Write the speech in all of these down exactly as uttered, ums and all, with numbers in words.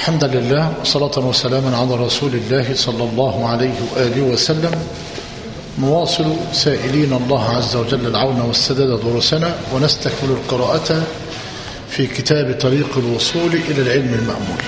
الحمد لله وصلاة وسلاما على رسول الله صلى الله عليه وآله وسلم. نواصل سائلين الله عز وجل العون والسداد دروسنا ونستكمل القراءة في كتاب طريق الوصول إلى العلم المأمول.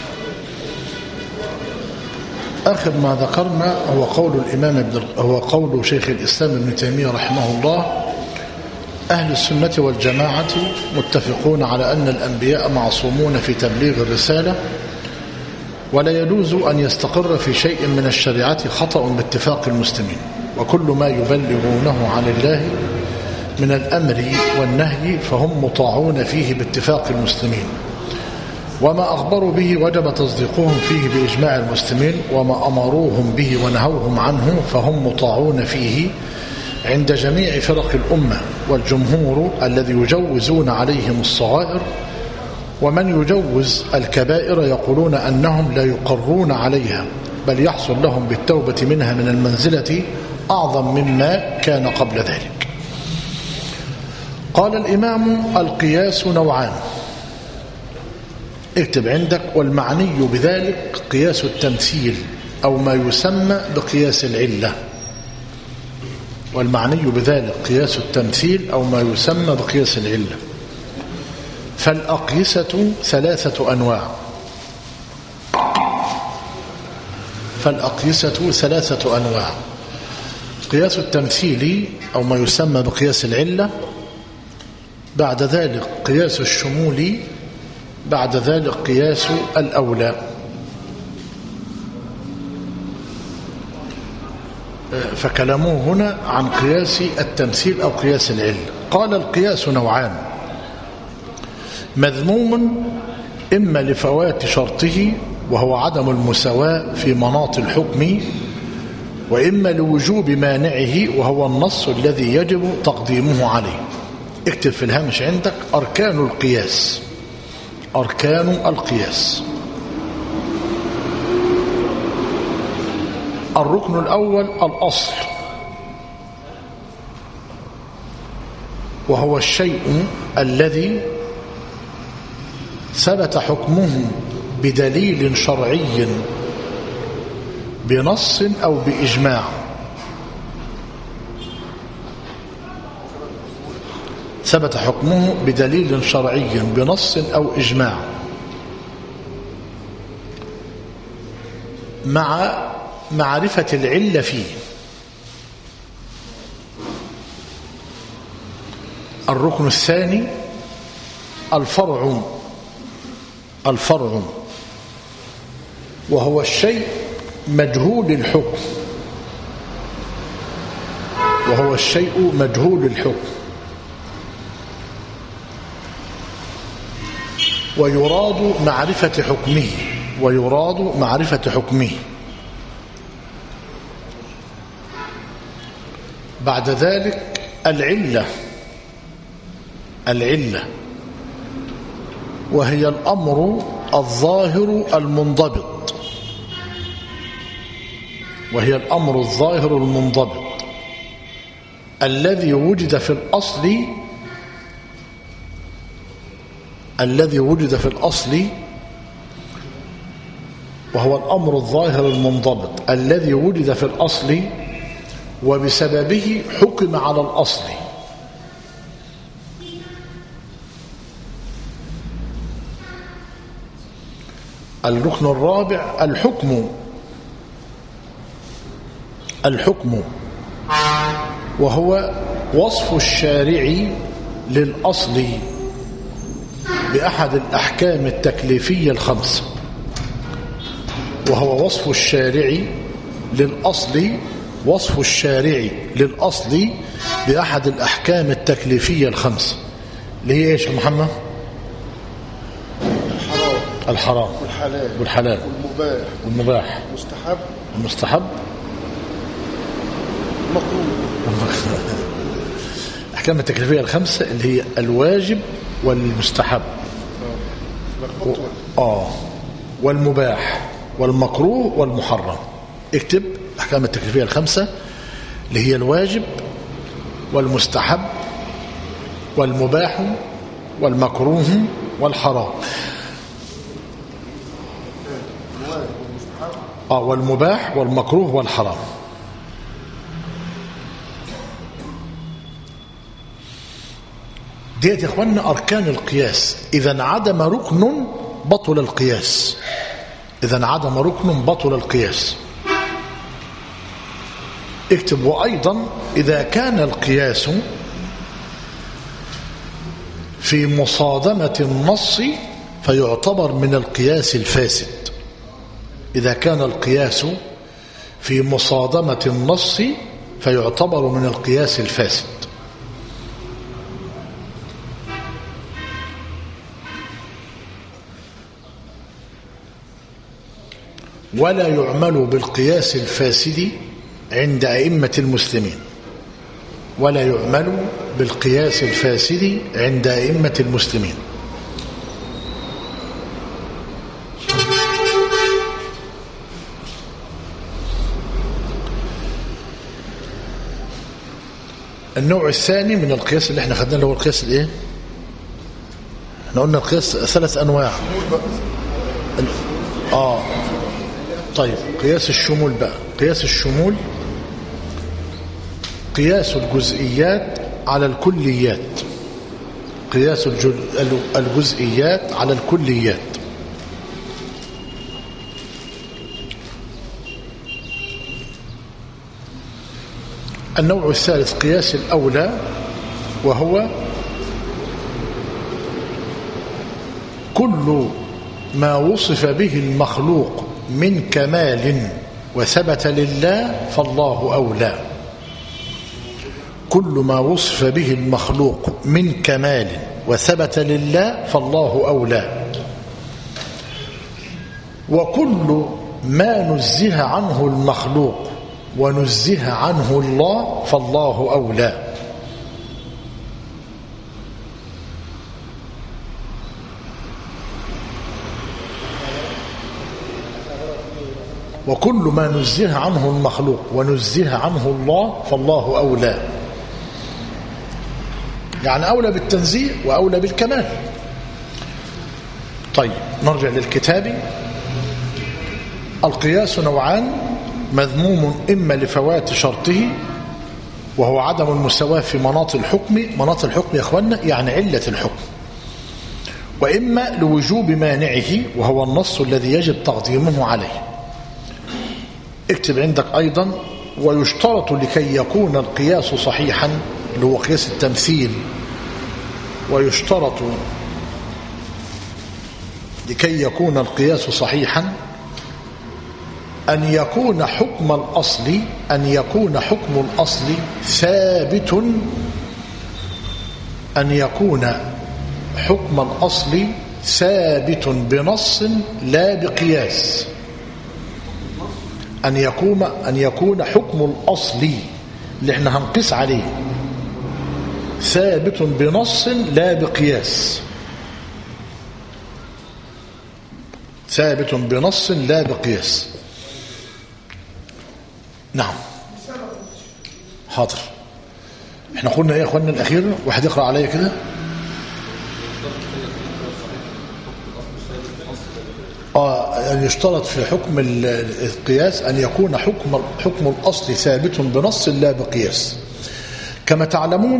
آخر ما ذكرنا هو قول الإمام ابن هو قول شيخ الإسلام ابن تيمية رحمه الله: أهل السنة والجماعة متفقون على أن الأنبياء معصومون في تبليغ الرسالة، ولا يجوز أن يستقر في شيء من الشريعة خطأ باتفاق المسلمين، وكل ما يبلغونه عن الله من الأمر والنهي فهم مطاعون فيه باتفاق المسلمين، وما أخبروا به وجب تصديقهم فيه بإجماع المسلمين، وما أمروهم به ونهوهم عنه فهم مطاعون فيه عند جميع فرق الأمة، والجمهور الذي يجوزون عليهم الصغائر، ومن يجوز الكبائر يقولون أنهم لا يقرون عليها، بل يحصل لهم بالتوبة منها من المنزلة أعظم مما كان قبل ذلك. قال الإمام: القياس نوعان. اكتب عندك: والمعني بذلك قياس التمثيل أو ما يسمى بقياس العلة. والمعني بذلك قياس التمثيل أو ما يسمى بقياس العلة. فالأقيسة ثلاثة أنواع فالأقيسة ثلاثة أنواع قياس التمثيل أو ما يسمى بقياس العلة، بعد ذلك قياس الشمول، بعد ذلك قياس الأولى. فكلامه هنا عن قياس التمثيل أو قياس العلة. قال: القياس نوعان: مذموم إما لفوات شرطه وهو عدم المساواة في مناط الحكم، وإما لوجوب مانعه وهو النص الذي يجب تقديمه عليه. اكتب في الهامش عندك: أركان القياس. أركان القياس. الركن الأول الأصل، وهو الشيء الذي ثبت حكمه بدليل شرعي بنص أو بإجماع. ثبت حكمه بدليل شرعي بنص أو إجماع مع معرفة العلة فيه. الركن الثاني الفرع. الفرع وهو الشيء مجهول الحكم وهو الشيء مجهول الحكم ويراد معرفة حكمه ويراد معرفة حكمه بعد ذلك العلة. العلة وهي الأمر الظاهر المنضبط وهي الأمر الظاهر المنضبط الذي وجد في الأصل الذي وجد في الأصل وهو الأمر الظاهر المنضبط الذي وجد في الأصل وبسببه حكم على الأصل. الركن الرابع الحكم. الحكم وهو وصف الشارع للأصل بأحد الأحكام التكليفية الخمس. وهو وصف الشارع للأصل وصف الشارع للأصل بأحد الأحكام التكليفية الخمس، اللي هي إيش يا محمد؟ الحرام الحرام والحلال والحلال والمباح والمباح المستحب المستحب المكروه. الأحكام التكليفية الخمسة اللي هي الواجب والمستحب و... آه والمباح والمكروه والمحرم. اكتب الأحكام التكليفية الخمسة اللي هي الواجب والمستحب والمباح والمكروه والحرام. آه والمباح والمكروه والحرام. ديت يا اخوانا اركان القياس. اذا انعدم ركن بطل القياس، اذا انعدم ركن بطل القياس. اكتب: وايضا اذا كان القياس في مصادمة النص فيعتبر من القياس الفاسد. إذا كان القياس في مصادمة النص فيعتبر من القياس الفاسد. ولا يعمل بالقياس الفاسد عند أئمة المسلمين. ولا يعمل بالقياس الفاسد عند أئمة المسلمين. النوع الثاني من القياس اللي احنا خدناه اللي هو القياس الايه؟ احنا قلنا القياس ثلاث انواع. اه طيب قياس الشمول بقى. قياس الشمول قياس الجزئيات على الكليات. قياس الجزئيات على الكليات. النوع الثالث قياس الأولى، وهو كل ما وصف به المخلوق من كمال وثبت لله فالله أولى. كل ما وصف به المخلوق من كمال وثبت لله فالله أولى. وكل ما نزه عنه المخلوق ونزه عنه الله فالله أولى. وكل ما نزه عنه المخلوق ونزه عنه الله فالله أولى، يعني أولى بالتنزيه وأولى بالكمال. طيب نرجع للكتاب. القياس نوعان: مذموم إما لفوات شرطه وهو عدم المساواة في مناط الحكم. مناط الحكم يا أخوانا يعني علة الحكم. وإما لوجوب مانعه وهو النص الذي يجب تقديمه عليه. اكتب عندك أيضا: ويشترط لكي يكون القياس صحيحا اللي هو قياس التمثيل. ويشترط لكي يكون القياس صحيحا أن يكون حكم الأصل أن يكون حكم الأصل ثابت أن يكون حكم الأصل ثابت بنص لا بقياس. أن يكون أن يكون حكم الأصل اللي احنا هنقيس عليه ثابت بنص لا بقياس. ثابت بنص لا بقياس. نعم حاضر. احنا قلنا ايه يا اخواننا الاخير؟ واحد يقرأ عليا كده. اه أن يشترط في حكم القياس أن يكون حكم حكم الأصل ثابت بنص لا بقياس. كما تعلمون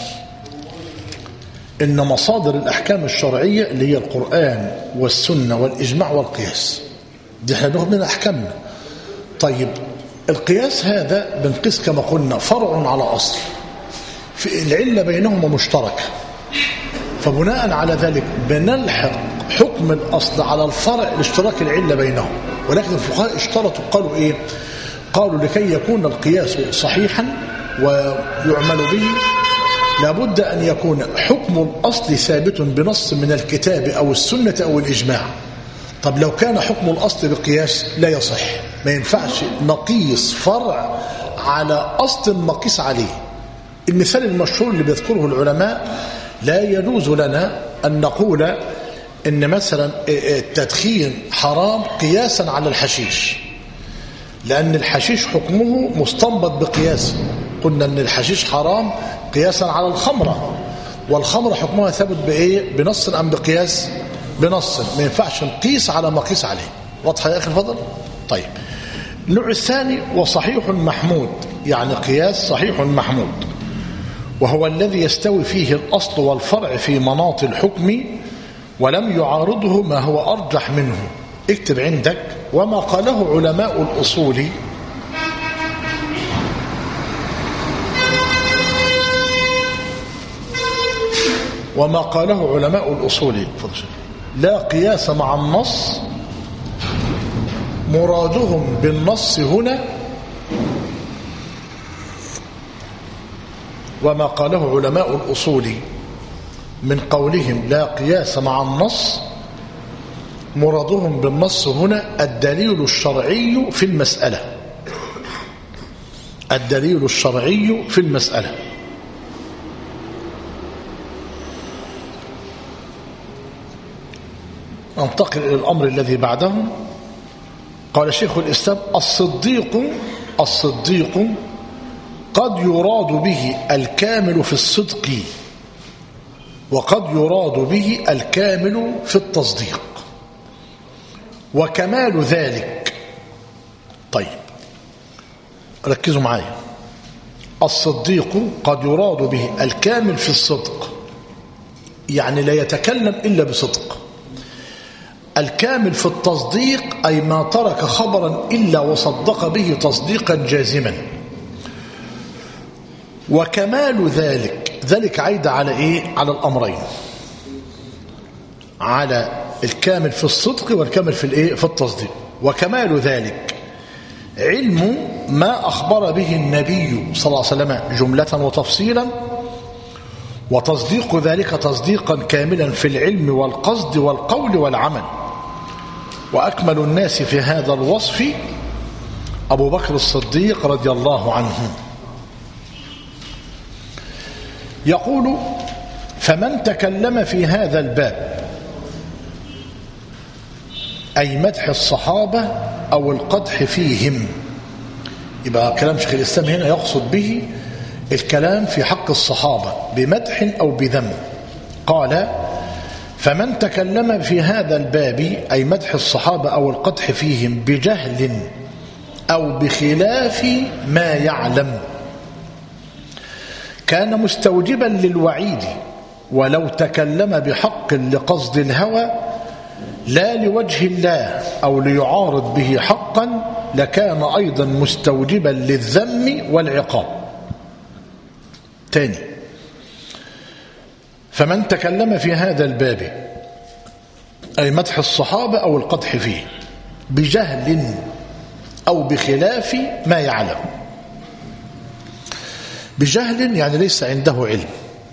إن مصادر الأحكام الشرعية اللي هي القرآن والسنة والإجماع والقياس دي احنا بناخد من أحكامنا. طيب القياس هذا بنقيس كما قلنا فرع على أصل، في العلة بينهما مشتركة، فبناء على ذلك بنلحق حكم الأصل على الفرع لاشتراك العلة بينهم. ولكن الفقهاء اشترطوا قالوا إيه؟ قالوا لكي يكون القياس صحيحا ويعمل به لابد أن يكون حكم الأصل ثابت بنص من الكتاب أو السنة أو الإجماع. طب لو كان حكم الأصل بقياس لا يصح، ما ينفعش نقيس فرع على أصل مقيس عليه. المثال المشهور اللي بيذكره العلماء: لا يجوز لنا أن نقول إن مثلا التدخين حرام قياسا على الحشيش، لأن الحشيش حكمه مستنبط بقياس. قلنا أن الحشيش حرام قياسا على الخمرة، والخمرة حكمها ثابت بإيه؟ بنص أم بقياس؟ بنص. ما ينفعش نقيس على ما قيس عليه. واضحة يا أخي الفضل؟ طيب، النوع الثاني وصحيح محمود، يعني قياس صحيح محمود، وهو الذي يستوي فيه الأصل والفرع في مناط الحكم ولم يعارضه ما هو أرجح منه. اكتب عندك: وما قاله علماء الأصول وما قاله علماء الأصول لا قياس مع النص، مرادهم بالنص هنا وما قاله علماء الأصول من قولهم لا قياس مع النص، مرادهم بالنص هنا الدليل الشرعي في المسألة. الدليل الشرعي في المسألة. انتقل إلى الأمر الذي بعده. قال شيخ الإسلام: الصديق الصديق قد يراد به الكامل في الصدق، وقد يراد به الكامل في التصديق، وكمال ذلك. طيب ركزوا معايا. الصديق قد يراد به الكامل في الصدق، يعني لا يتكلم إلا بصدق. الكامل في التصديق أي ما ترك خبرا إلا وصدق به تصديقا جازما. وكمال ذلك، ذلك عايد على إيه؟ على الأمرين، على الكامل في الصدق والكامل في الإيه؟ في التصديق. وكمال ذلك علم ما أخبر به النبي صلى الله عليه وسلم جملة وتفصيلا، وتصديق ذلك تصديقا كاملا في العلم والقصد والقول والعمل. وأكمل الناس في هذا الوصف أبو بكر الصديق رضي الله عنه. يقول: فمن تكلم في هذا الباب، أي مدح الصحابة أو القدح فيهم، يبقى كلام شيخ الإسلام هنا يقصد به الكلام في حق الصحابة بمدح أو بذم. قال: فمن تكلم في هذا الباب، أي مدح الصحابة أو القدح فيهم، بجهل أو بخلاف ما يعلم، كان مستوجبا للوعيد، ولو تكلم بحق لقصد الهوى لا لوجه الله أو ليعارض به حقا لكان أيضا مستوجبا للذم والعقاب. تاني: فمن تكلم في هذا الباب، أي مدح الصحابة أو القدح فيه، بجهل أو بخلاف ما يعلم. بجهل يعني ليس عنده علم.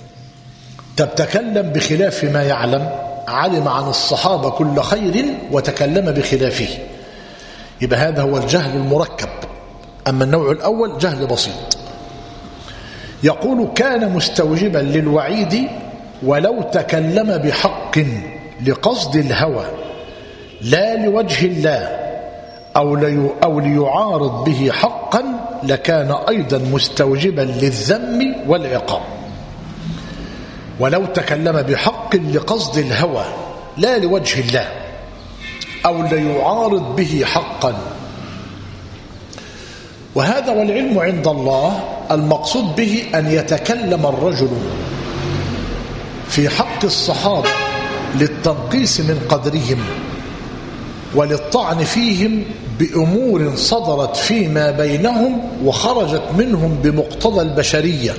تتكلم بخلاف ما يعلم، علم عن الصحابة كل خير وتكلم بخلافه، يبقى هذا هو الجهل المركب. أما النوع الأول جهل بسيط. يقول: كان مستوجبا للوعيد ولو تكلم بحق لقصد الهوى لا لوجه الله أو, لي أو ليعارض به حقا لكان أيضا مستوجبا للذم والعقاب. ولو تكلم بحق لقصد الهوى لا لوجه الله أو ليعارض به حقا. وهذا والعلم عند الله. المقصود به أن يتكلم الرجل في حق الصحابة للتنقيس من قدرهم وللطعن فيهم بأمور صدرت فيما بينهم وخرجت منهم بمقتضى البشرية،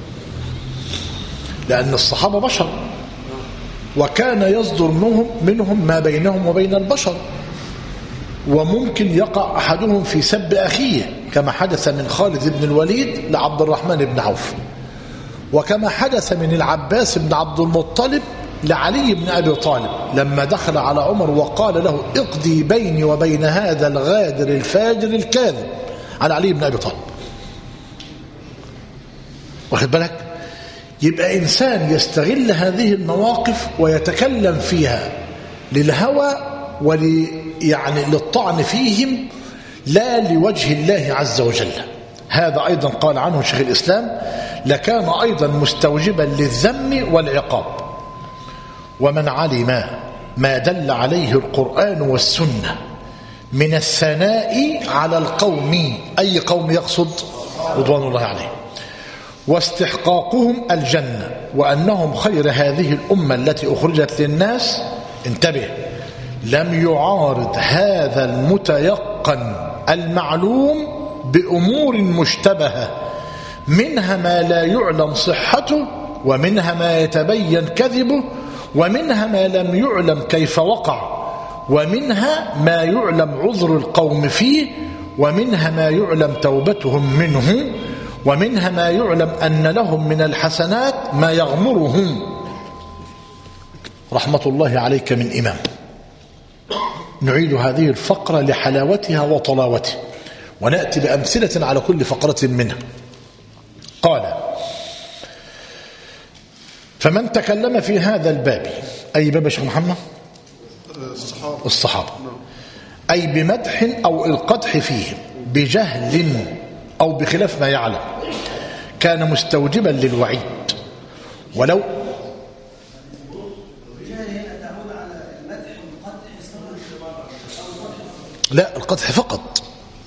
لأن الصحابة بشر، وكان يصدر منهم, منهم ما بينهم وبين البشر، وممكن يقع أحدهم في سب أخيه كما حدث من خالد بن الوليد لعبد الرحمن بن عوف، وكما حدث من العباس بن عبد المطلب لعلي بن أبي طالب لما دخل على عمر وقال له: اقضي بيني وبين هذا الغادر الفاجر الكاذب، على علي بن أبي طالب. واخد بالك؟ يبقى إنسان يستغل هذه المواقف ويتكلم فيها للهوى ول يعني للطعن فيهم لا لوجه الله عز وجل. هذا أيضا قال عنه شيخ الإسلام: لكان أيضا مستوجبا للذم والعقاب. ومن علم ما دل عليه القرآن والسنة من الثناء على القوم، أي قوم يقصد؟ رضوان الله عليه. واستحقاقهم الجنة، وأنهم خير هذه الأمة التي أخرجت للناس. انتبه، لم يعارض هذا المتيقن المعلوم بأمور مشتبهة، منها ما لا يعلم صحته، ومنها ما يتبين كذبه، ومنها ما لم يعلم كيف وقع، ومنها ما يعلم عذر القوم فيه، ومنها ما يعلم توبتهم منه، ومنها ما يعلم أن لهم من الحسنات ما يغمرهم. رحمة الله عليك من إمام. نعيد هذه الفقرة لحلاوتها وطلاوتها، ونأتي بأمثلة على كل فقرة منها. قال: فمن تكلم في هذا الباب، أي باب يا شيخ محمد؟ الصحابة. الصحابة، أي بمدح أو القدح فيهم بجهل أو بخلاف ما يعلم، كان مستوجبا للوعيد. ولو لا، القدح فقط.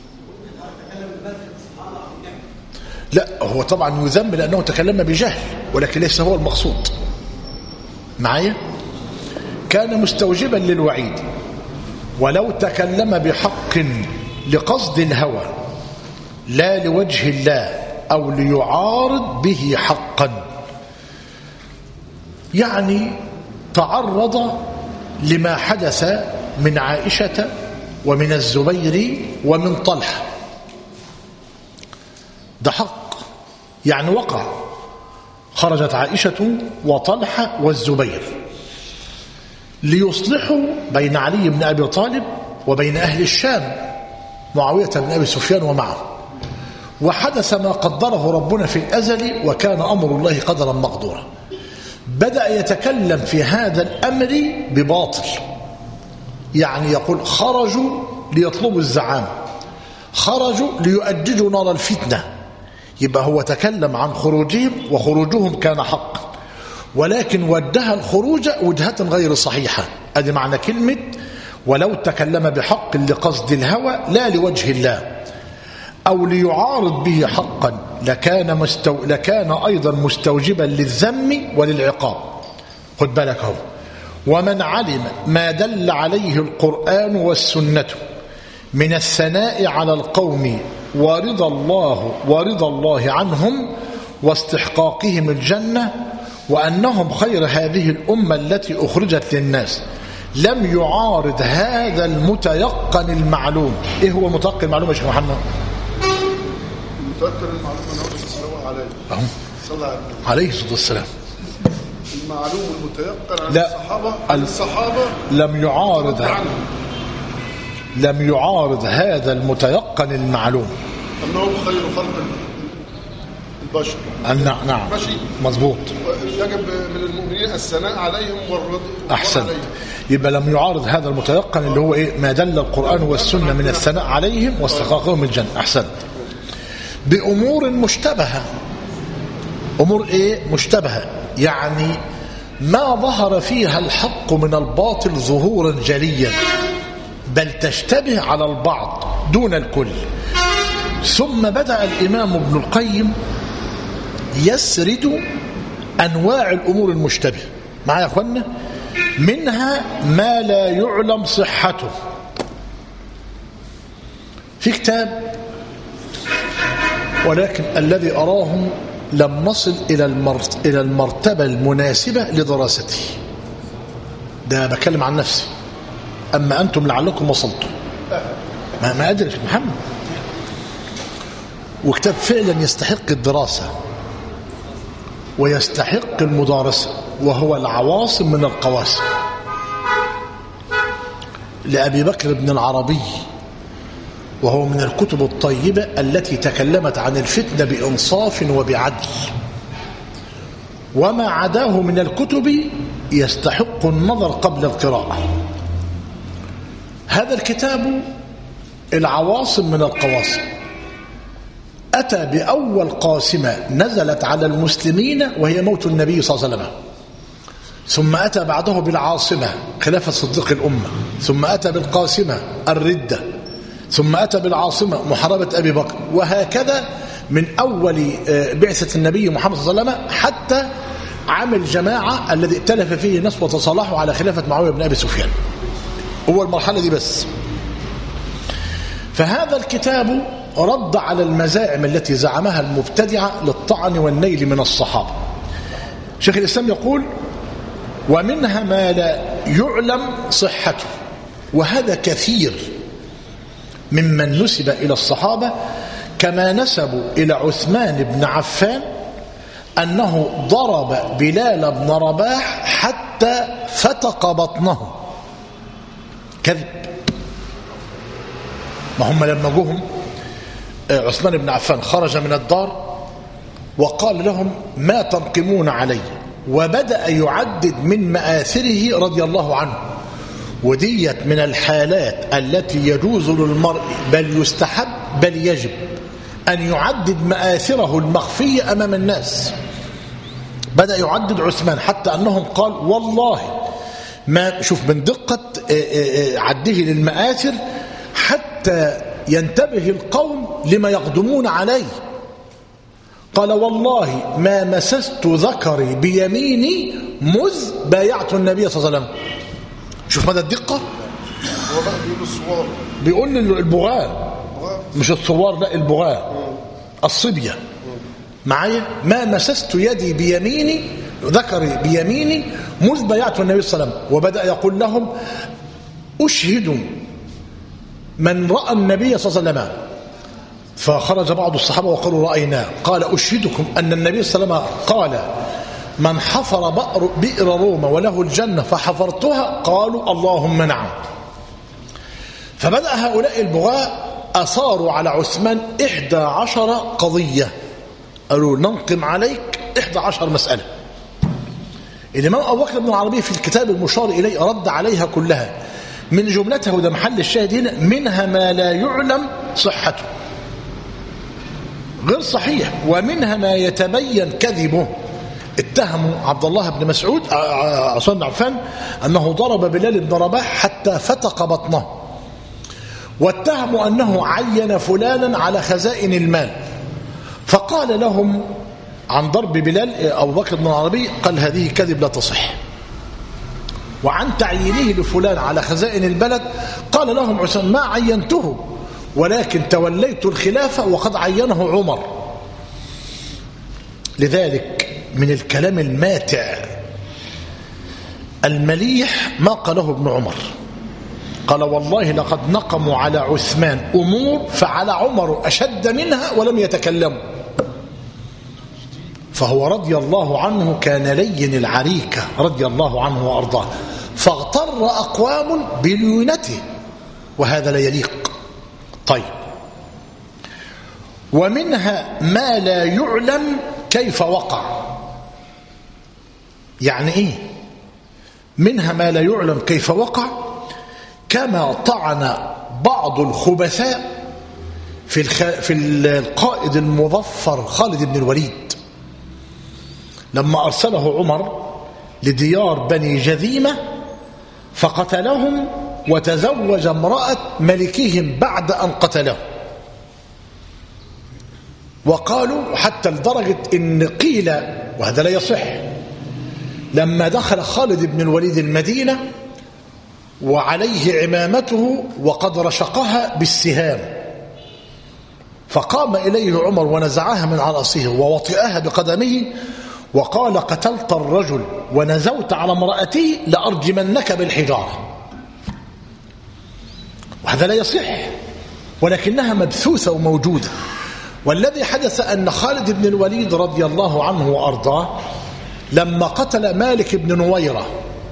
لا، هو طبعا يذم لأنه تكلم بجهل، ولكن ليس هو المقصود. معايا؟ كان مستوجبا للوعيد. ولو تكلم بحق لقصد الهوى لا لوجه الله، أو ليعارض به حقا، يعني تعرض لما حدث من عائشة ومن الزبير ومن طلحة، ده حق، يعني وقع. خرجت عائشة وطلحة والزبير ليصلحوا بين علي بن أبي طالب وبين أهل الشام، معاوية بن أبي سفيان ومعه، وحدث ما قدره ربنا في الأزل، وكان أمر الله قدرا مقدورا. بدأ يتكلم في هذا الأمر بباطل، يعني يقول خرجوا ليطلبوا الزعامة، خرجوا ليؤججوا نار الفتنة. يبقى هو تكلم عن خروجهم، وخروجهم كان حقا، ولكن وجه الخروج وجهة غير صحيحة. ادي معنى كلمة ولو تكلم بحق لقصد الهوى لا لوجه الله، أو ليعارض به حقا، لكان, مستو... لكان أيضا مستوجبا للذم وللعقاب. خد بالك هو. ومن علم ما دل عليه القرآن والسنة من الثناء على القوم ورضا الله ورضا الله عنهم واستحقاقهم الجنة، وأنهم خير هذه الأمة التي أخرجت للناس، لم يعارض هذا المتيقن المعلوم. إيه هو المتيقن المعلوم يا شيخ محمد؟ المتيقن المعلوم أنه صلى الله عليه أهو صلى عليه الصلاة والسلام. المعلوم المتيقن عن لا، الصحابة عن الصحابة لم يعارض لم يعارض هذا المتيقن المعلوم أنهم خير خلق البشر. نعم نعم مظبوط. يجب من المؤمنين الثناء عليهم والرضا. أحسن. يبقى لم يعارض هذا المتيقن اللي هو إيه؟ ما دل القرآن والسنة من الثناء عليهم واستحقاقهم الجنة. أحسن. بأمور مشتبهة. أمور إيه؟ مشتبهة، يعني ما ظهر فيها الحق من الباطل ظهورا جليا، بل تشتبه على البعض دون الكل. ثم بدأ الإمام ابن القيم يسرد أنواع الأمور المشتبهة. معايا يا أخوانا؟ منها ما لا يعلم صحته. في كتاب، ولكن الذي أراه لم نصل إلى المرتبة المناسبة لدراسته، ده بكلم عن نفسي، أما أنتم لعلكم وصلتم. ما ما أدري محمد. وكتاب فعلا يستحق الدراسة ويستحق المدارسة، وهو العواصم من القواسم لأبي بكر بن العربي، وهو من الكتب الطيبة التي تكلمت عن الفتنة بإنصاف وبعدل. وما عداه من الكتب يستحق النظر قبل القراءة. هذا الكتاب العواصم من القواسم أتى بأول قاسمة نزلت على المسلمين وهي موت النبي صلى الله عليه وسلم، ثم أتى بعده بالعاصمة خلافة صديق الأمة، ثم أتى بالقاسمة الردة، ثم أتى بالعاصمة محاربة أبي بكر، وهكذا من أول بعثة النبي محمد صلى الله عليه وسلم حتى عام الجماعة الذي ائتلف فيه الناس وتصالحوا على خلافة معاوية بن أبي سفيان. هو المرحلة دي بس. فهذا الكتاب رد على المزاعم التي زعمها المبتدعة للطعن والنيل من الصحابة. شيخ الإسلام يقول: ومنها ما لا يعلم صحته، وهذا كثير ممن نسب إلى الصحابة، كما نسبوا إلى عثمان بن عفان أنه ضرب بلال بن رباح حتى فتق بطنه. كذب. ما هم لما جوهم عثمان بن عفان خرج من الدار وقال لهم: ما تنقمون علي، وبدأ يعدد من مآثره رضي الله عنه. وديت من الحالات التي يجوز للمرء بل يستحب بل يجب أن يعدد مآثره المخفية أمام الناس. بدأ يعدد عثمان حتى أنهم قال: والله ما شوف من دقة عده للمآثر حتى ينتبه القوم لما يقدمون عليه. قال: والله ما مسست ذكري بيميني مذ بايعت النبي صلى الله عليه وسلم. شوف مدى الدقة. هو بقى بيقول الصوار، بيقول البغاء، مش الصوار، لا البغاء، الصبية معايا. ما مسست يدي بيميني ذكري بيميني مذ بايعت النبي صلى الله عليه وسلم. وبدأ يقول لهم: أشهد من رأى النبي صلى الله عليه وسلم. فخرج بعض الصحابة وقالوا: رأيناه. قال: أشهدكم أن النبي صلى الله عليه وسلم قال: من حفر بئر روما وله الجنة فحفرتها. قالوا: اللهم نعم. فبدأ هؤلاء البغاء أثاروا على عثمان إحدى عشر قضية، قالوا: ننقم عليك إحدى عشر مسألة. الإمام أبو بكر بن العربي في الكتاب المشار إليه رد عليها كلها. من جملته، ده محل الشاهد هنا: منها ما لا يعلم صحته، غير صحيح، ومنها ما يتبين كذبه. اتهموا عبد الله بن مسعود عثمان بن عفان أنه ضرب بلال بن رباح حتى فتق بطنه، واتهموا أنه عين فلانا على خزائن المال. فقال لهم عن ضرب بلال أبو بكر بن العربي، قال: هذه كذب لا تصح. وعن تعيينه لفلان على خزائن البلد قال لهم عثمان: ما عينته، ولكن توليت الخلافة وقد عينه عمر. لذلك من الكلام الماتع المليح ما قاله ابن عمر، قال: والله لقد نقموا على عثمان أمور فعل عمر أشد منها ولم يتكلموا. فهو رضي الله عنه كان لين العريكة رضي الله عنه وأرضاه، فاغتر أقوام بليونته، وهذا لا يليق. طيب، ومنها ما لا يعلم كيف وقع. يعني إيه منها ما لا يعلم كيف وقع؟ كما طعن بعض الخبثاء في, الخ... في القائد المظفر خالد بن الوليد لما أرسله عمر لديار بني جذيمة فقتلهم وتزوج امرأة ملكهم بعد أن قتله. وقالوا حتى لدرجة إن قيل، وهذا لا يصح، لما دخل خالد بن الوليد المدينة وعليه عمامته وقد رشقها بالسهام، فقام إليه عمر ونزعها من على رأسه ووطئها بقدمه وقال: قتلت الرجل ونزوت على امرأته لأرجمنك بالحجارة. وهذا لا يصح، ولكنها مبثوثة وموجودة. والذي حدث أن خالد بن الوليد رضي الله عنه وأرضاه لما قتل مالك بن نويرة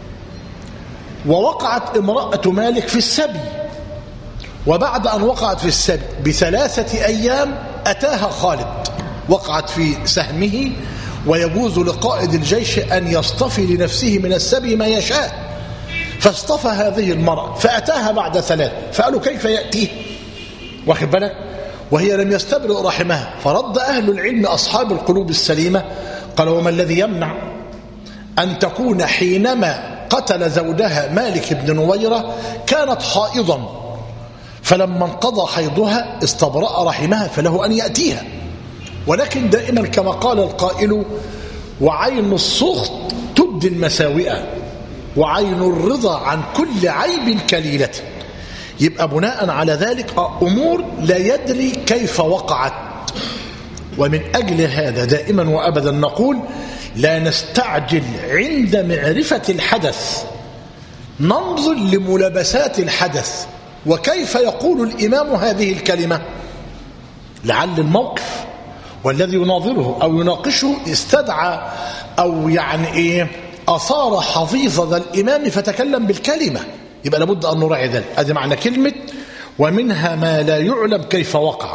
ووقعت امرأة مالك في السبي، وبعد أن وقعت في السبي بثلاثة أيام أتاها خالد، وقعت في سهمه، ويجوز لقائد الجيش أن يصطفي لنفسه من السبي ما يشاء، فاصطفى هذه المرأة فأتاها بعد ثلاث، فقالوا: كيف يأتيه؟ واخد بالك؟ وهي لم يستبرئ رحمها. فرد أهل العلم أصحاب القلوب السليمة قالوا: وما الذي يمنع أن تكون حينما قتل زوجها مالك بن نويرة كانت حائضا، فلما انقضى حيضها استبرأ رحمها فله أن يأتيها. ولكن دائما كما قال القائل: وعين السخط تبدي المساوئ وعين الرضا عن كل عيب كليلة. يبقى بناء على ذلك أمور لا يدري كيف وقعت. ومن أجل هذا دائما وأبدا نقول: لا نستعجل عند معرفة الحدث، ننظر لملابسات الحدث وكيف يقول الإمام هذه الكلمة، لعل الموقف والذي يناظره أو يناقشه استدعى أو يعني إيه أثار حظيظ ذا الإمام فتكلم بالكلمة، يبقى لابد أن نراعي ذلك. هذا معنى كلمة ومنها ما لا يعلم كيف وقع،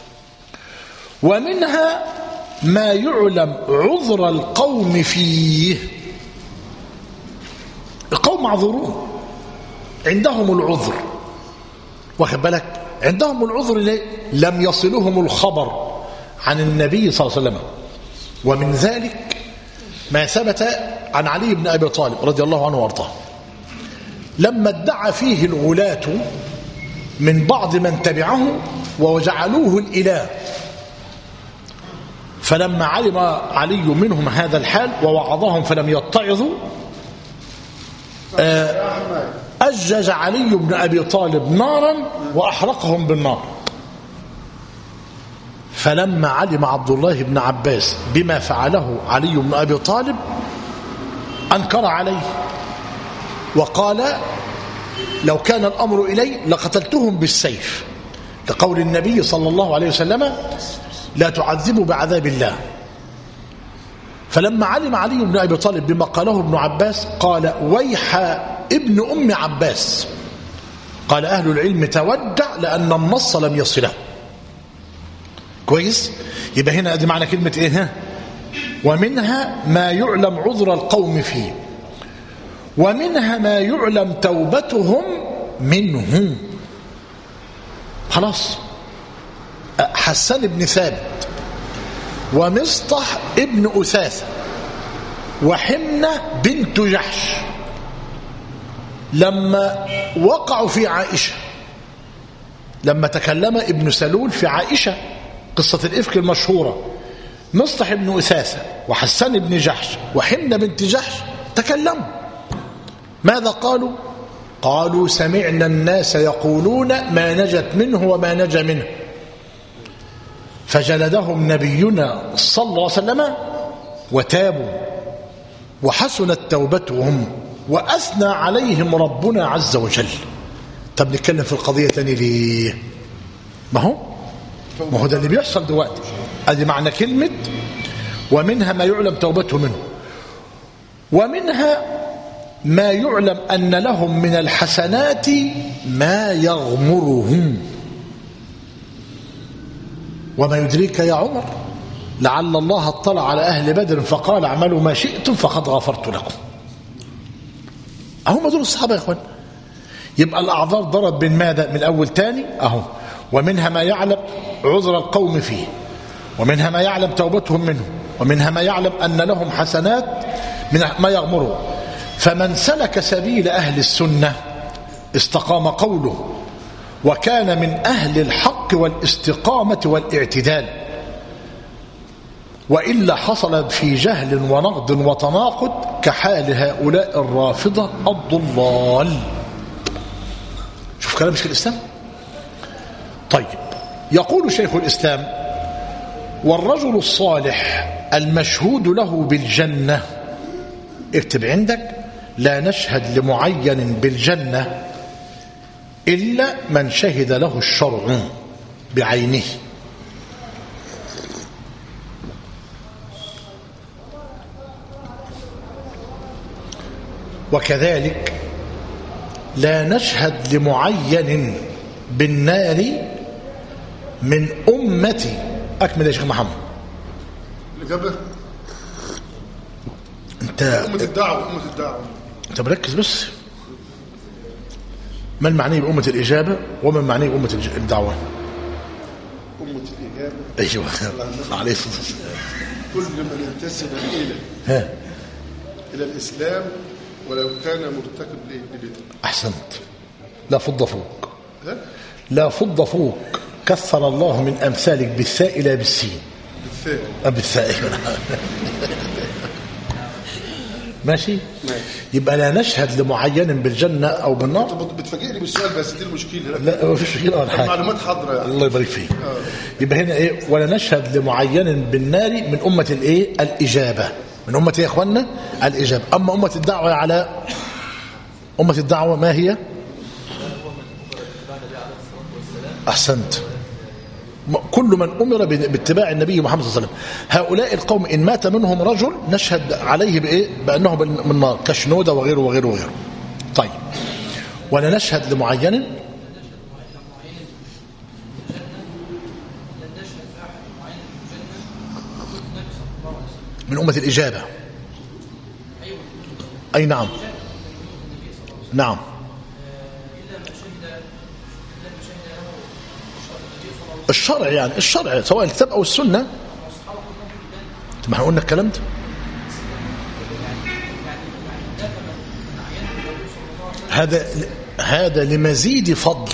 ومنها ما يعلم عذر القوم فيه. القوم معذورون، عندهم العذر، واخد بالك، عندهم العذر ليه؟ لم يصلهم الخبر عن النبي صلى الله عليه وسلم. ومن ذلك ما ثبت عن علي بن أبي طالب رضي الله عنه وارضاه لما ادعى فيه الغلاة من بعض من تبعه وجعلوه الإله، فلما علم علي منهم هذا الحال ووعظهم فلم يتعظوا أجج علي بن أبي طالب نارا وأحرقهم بالنار. فلما علم عبد الله بن عباس بما فعله علي بن أبي طالب أنكر عليه وقال: لو كان الأمر إلي لقتلتهم بالسيف، لقول النبي صلى الله عليه وسلم: لا تعذبوا بعذاب الله. فلما علم علي بن أبي طالب بما قاله ابن عباس قال: ويح ابن أم عباس. قال أهل العلم: تودع لأن النص لم يصله. كويس؟ يبقى هنا ادي معنى كلمة ايه؟ ومنها ما يعلم عذر القوم فيه، ومنها ما يعلم توبتهم منه. خلاص، حسان بن ثابت ومصطح ابن أثاثة وحمنة بنت جحش لما وقعوا في عائشة، لما تكلم ابن سلول في عائشة قصة الإفك المشهورة، مصطح ابن أثاثة وحسان بن جحش وحمنة بنت جحش تكلموا، ماذا قالوا؟ قالوا: سمعنا الناس يقولون ما نجت منه وما نجا منه، فجلدهم نبينا صلى الله عليه وسلم وتابوا وحسنت توبتهم وأثنى عليهم ربنا عز وجل. طب نتكلم في القضية تاني ليه؟ ما هو ما هو ده اللي بيحصل دلوقتي. ادي معنى كلمة ومنها ما يعلم توبته منه، ومنها ما يعلم أن لهم من الحسنات ما يغمرهم. وما يدريك يا عمر لعل الله اطلع على أهل بدر فقال: اعملوا ما شئتم فقد غفرت لكم. أهم دول الصحابة يا إخوان. يبقى الأعذار ضرب بين ماذا؟ من الأول تاني أهو: ومنها ما يعلم عذر القوم فيه، ومنها ما يعلم توبتهم منه، ومنها ما يعلم أن لهم حسنات من ما يغمره. فمن سلك سبيل أهل السنة استقام قوله وكان من أهل الحق والاستقامة والاعتدال، وإلا حصل في جهل ونقد وتناقض كحال هؤلاء الرافضة الضلال. شوف كلام شيخ الإسلام. طيب، يقول شيخ الإسلام: والرجل الصالح المشهود له بالجنة، اكتب عندك: لا نشهد لمعين بالجنة إلا من شهد له الشرع بعينه. وكذلك لا نشهد لمعين بالنار من أمتي. أكمل يا شيخ محمد. الإجابة أنت أمة الدعوة. أمة الدعوة. أنت مركز بس. ما المعني بأمة الإجابة وما المعني بأمة الدعوة؟ أمة الإجابة أيوة عليه الصلاة والسلام. كل من ينتسب إلى ها إلى الإسلام ولو كان مرتكب لبدعة. أحسنت، لا فض فوق. لا فض فوق كثر الله من أمثالك بالثاء لا بالسين. بالثاء بالثاء ماشي. يبقى لا نشهد لمعين بالجنة أو بالنار. بتفاجئني بالسؤال بس دي المشكلة. لا ما فيش مشكلة ولا حاجة. المعلومات حاضرة يعني. الله يبارك فيك. يبقى هنا إيه؟ ولا نشهد لمعين بالنار من أمة الإيه؟ الإجابة. من أمة إيه يا إخواننا؟ الإجابة. أما أمة الدعوة على أمة الدعوة ما هي؟ أحسنت. كل من أمر باتباع النبي محمد صلى الله عليه وسلم. هؤلاء القوم إن مات منهم رجل نشهد عليه بإيه؟ بأنه من النار كشنودة وغيره وغيره وغيره. طيب ولا نشهد لمعين من أمة الإجابة. أي نعم نعم. الشرع يعني الشرع سواء الكتاب أو السنة. ما احنا قلنا الكلام ده. هذا هذا لمزيد فضل،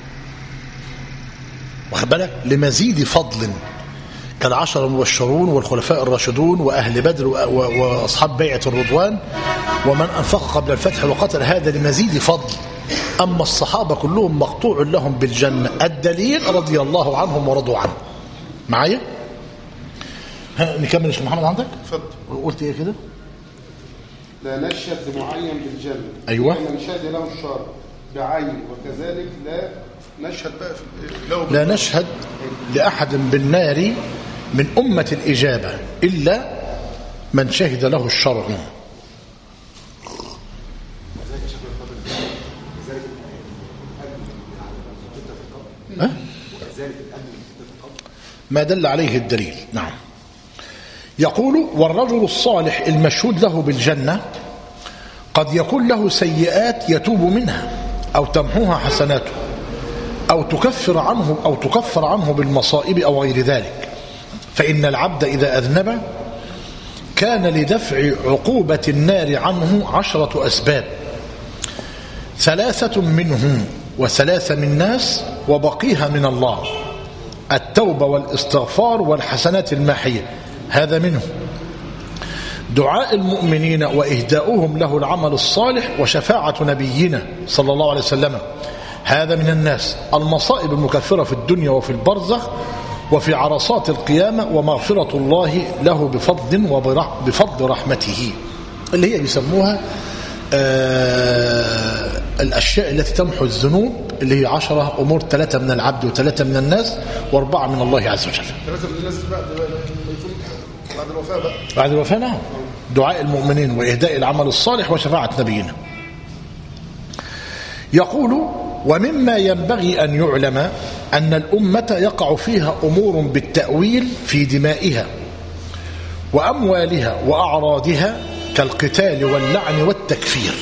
واخد بالك؟ لمزيد فضل كالعشر المبشرون والخلفاء الراشدون وأهل بدر وأصحاب بيعة الرضوان ومن أنفق قبل الفتح وقتل، هذا لمزيد فضل. أما الصحابة كلهم مقطوع لهم بالجنة. الدليل رضي الله عنهم ورضوا عنه. معايا؟ نكمل يا شيخ محمد عندك؟ اتفضل. قلت ايه كده؟ لا نشهد لمعين بالجنة. أيوة. من شهد له الشرع بعين، وكذلك لا نشهد بقى له لا نشهد لأحد بالنار من أمة الإجابة إلا من شهد له الشرع. أه؟ ما دل عليه الدليل. نعم. يقول والرجل الصالح المشهود له بالجنة قد يكون له سيئات يتوب منها أو تمحوها حسناته أو تكفر عنه أو تكفر عنه بالمصائب أو غير ذلك. فإن العبد إذا أذنب كان لدفع عقوبة النار عنه عشرة أسباب، ثلاثة منهم وثلاثة من الناس وبقيها من الله: التوبة والاستغفار والحسنات الماحية، هذا منه. دعاء المؤمنين وإهداؤهم له العمل الصالح وشفاعة نبينا صلى الله عليه وسلم، هذا من الناس. المصائب المكفرة في الدنيا وفي البرزخ وفي عرصات القيامة ومغفرة الله له بفضل وبفضل رحمته، اللي هي بيسموها آه الأشياء التي تمحو الذنوب، اللي هي عشرة أمور: ثلاثة من العبد وثلاثة من الناس وأربعة من الله عز وجل. ثلاثة من الناس بعد بعد الوفاة بقى. بعد الوفاة نعم. دعاء المؤمنين وإهداء العمل الصالح وشفاعة نبينا. يقول ومما ينبغي أن يعلم أن الأمة يقع فيها أمور بالتأويل في دمائها وأموالها وأعراضها كالقتال واللعن والتكفير.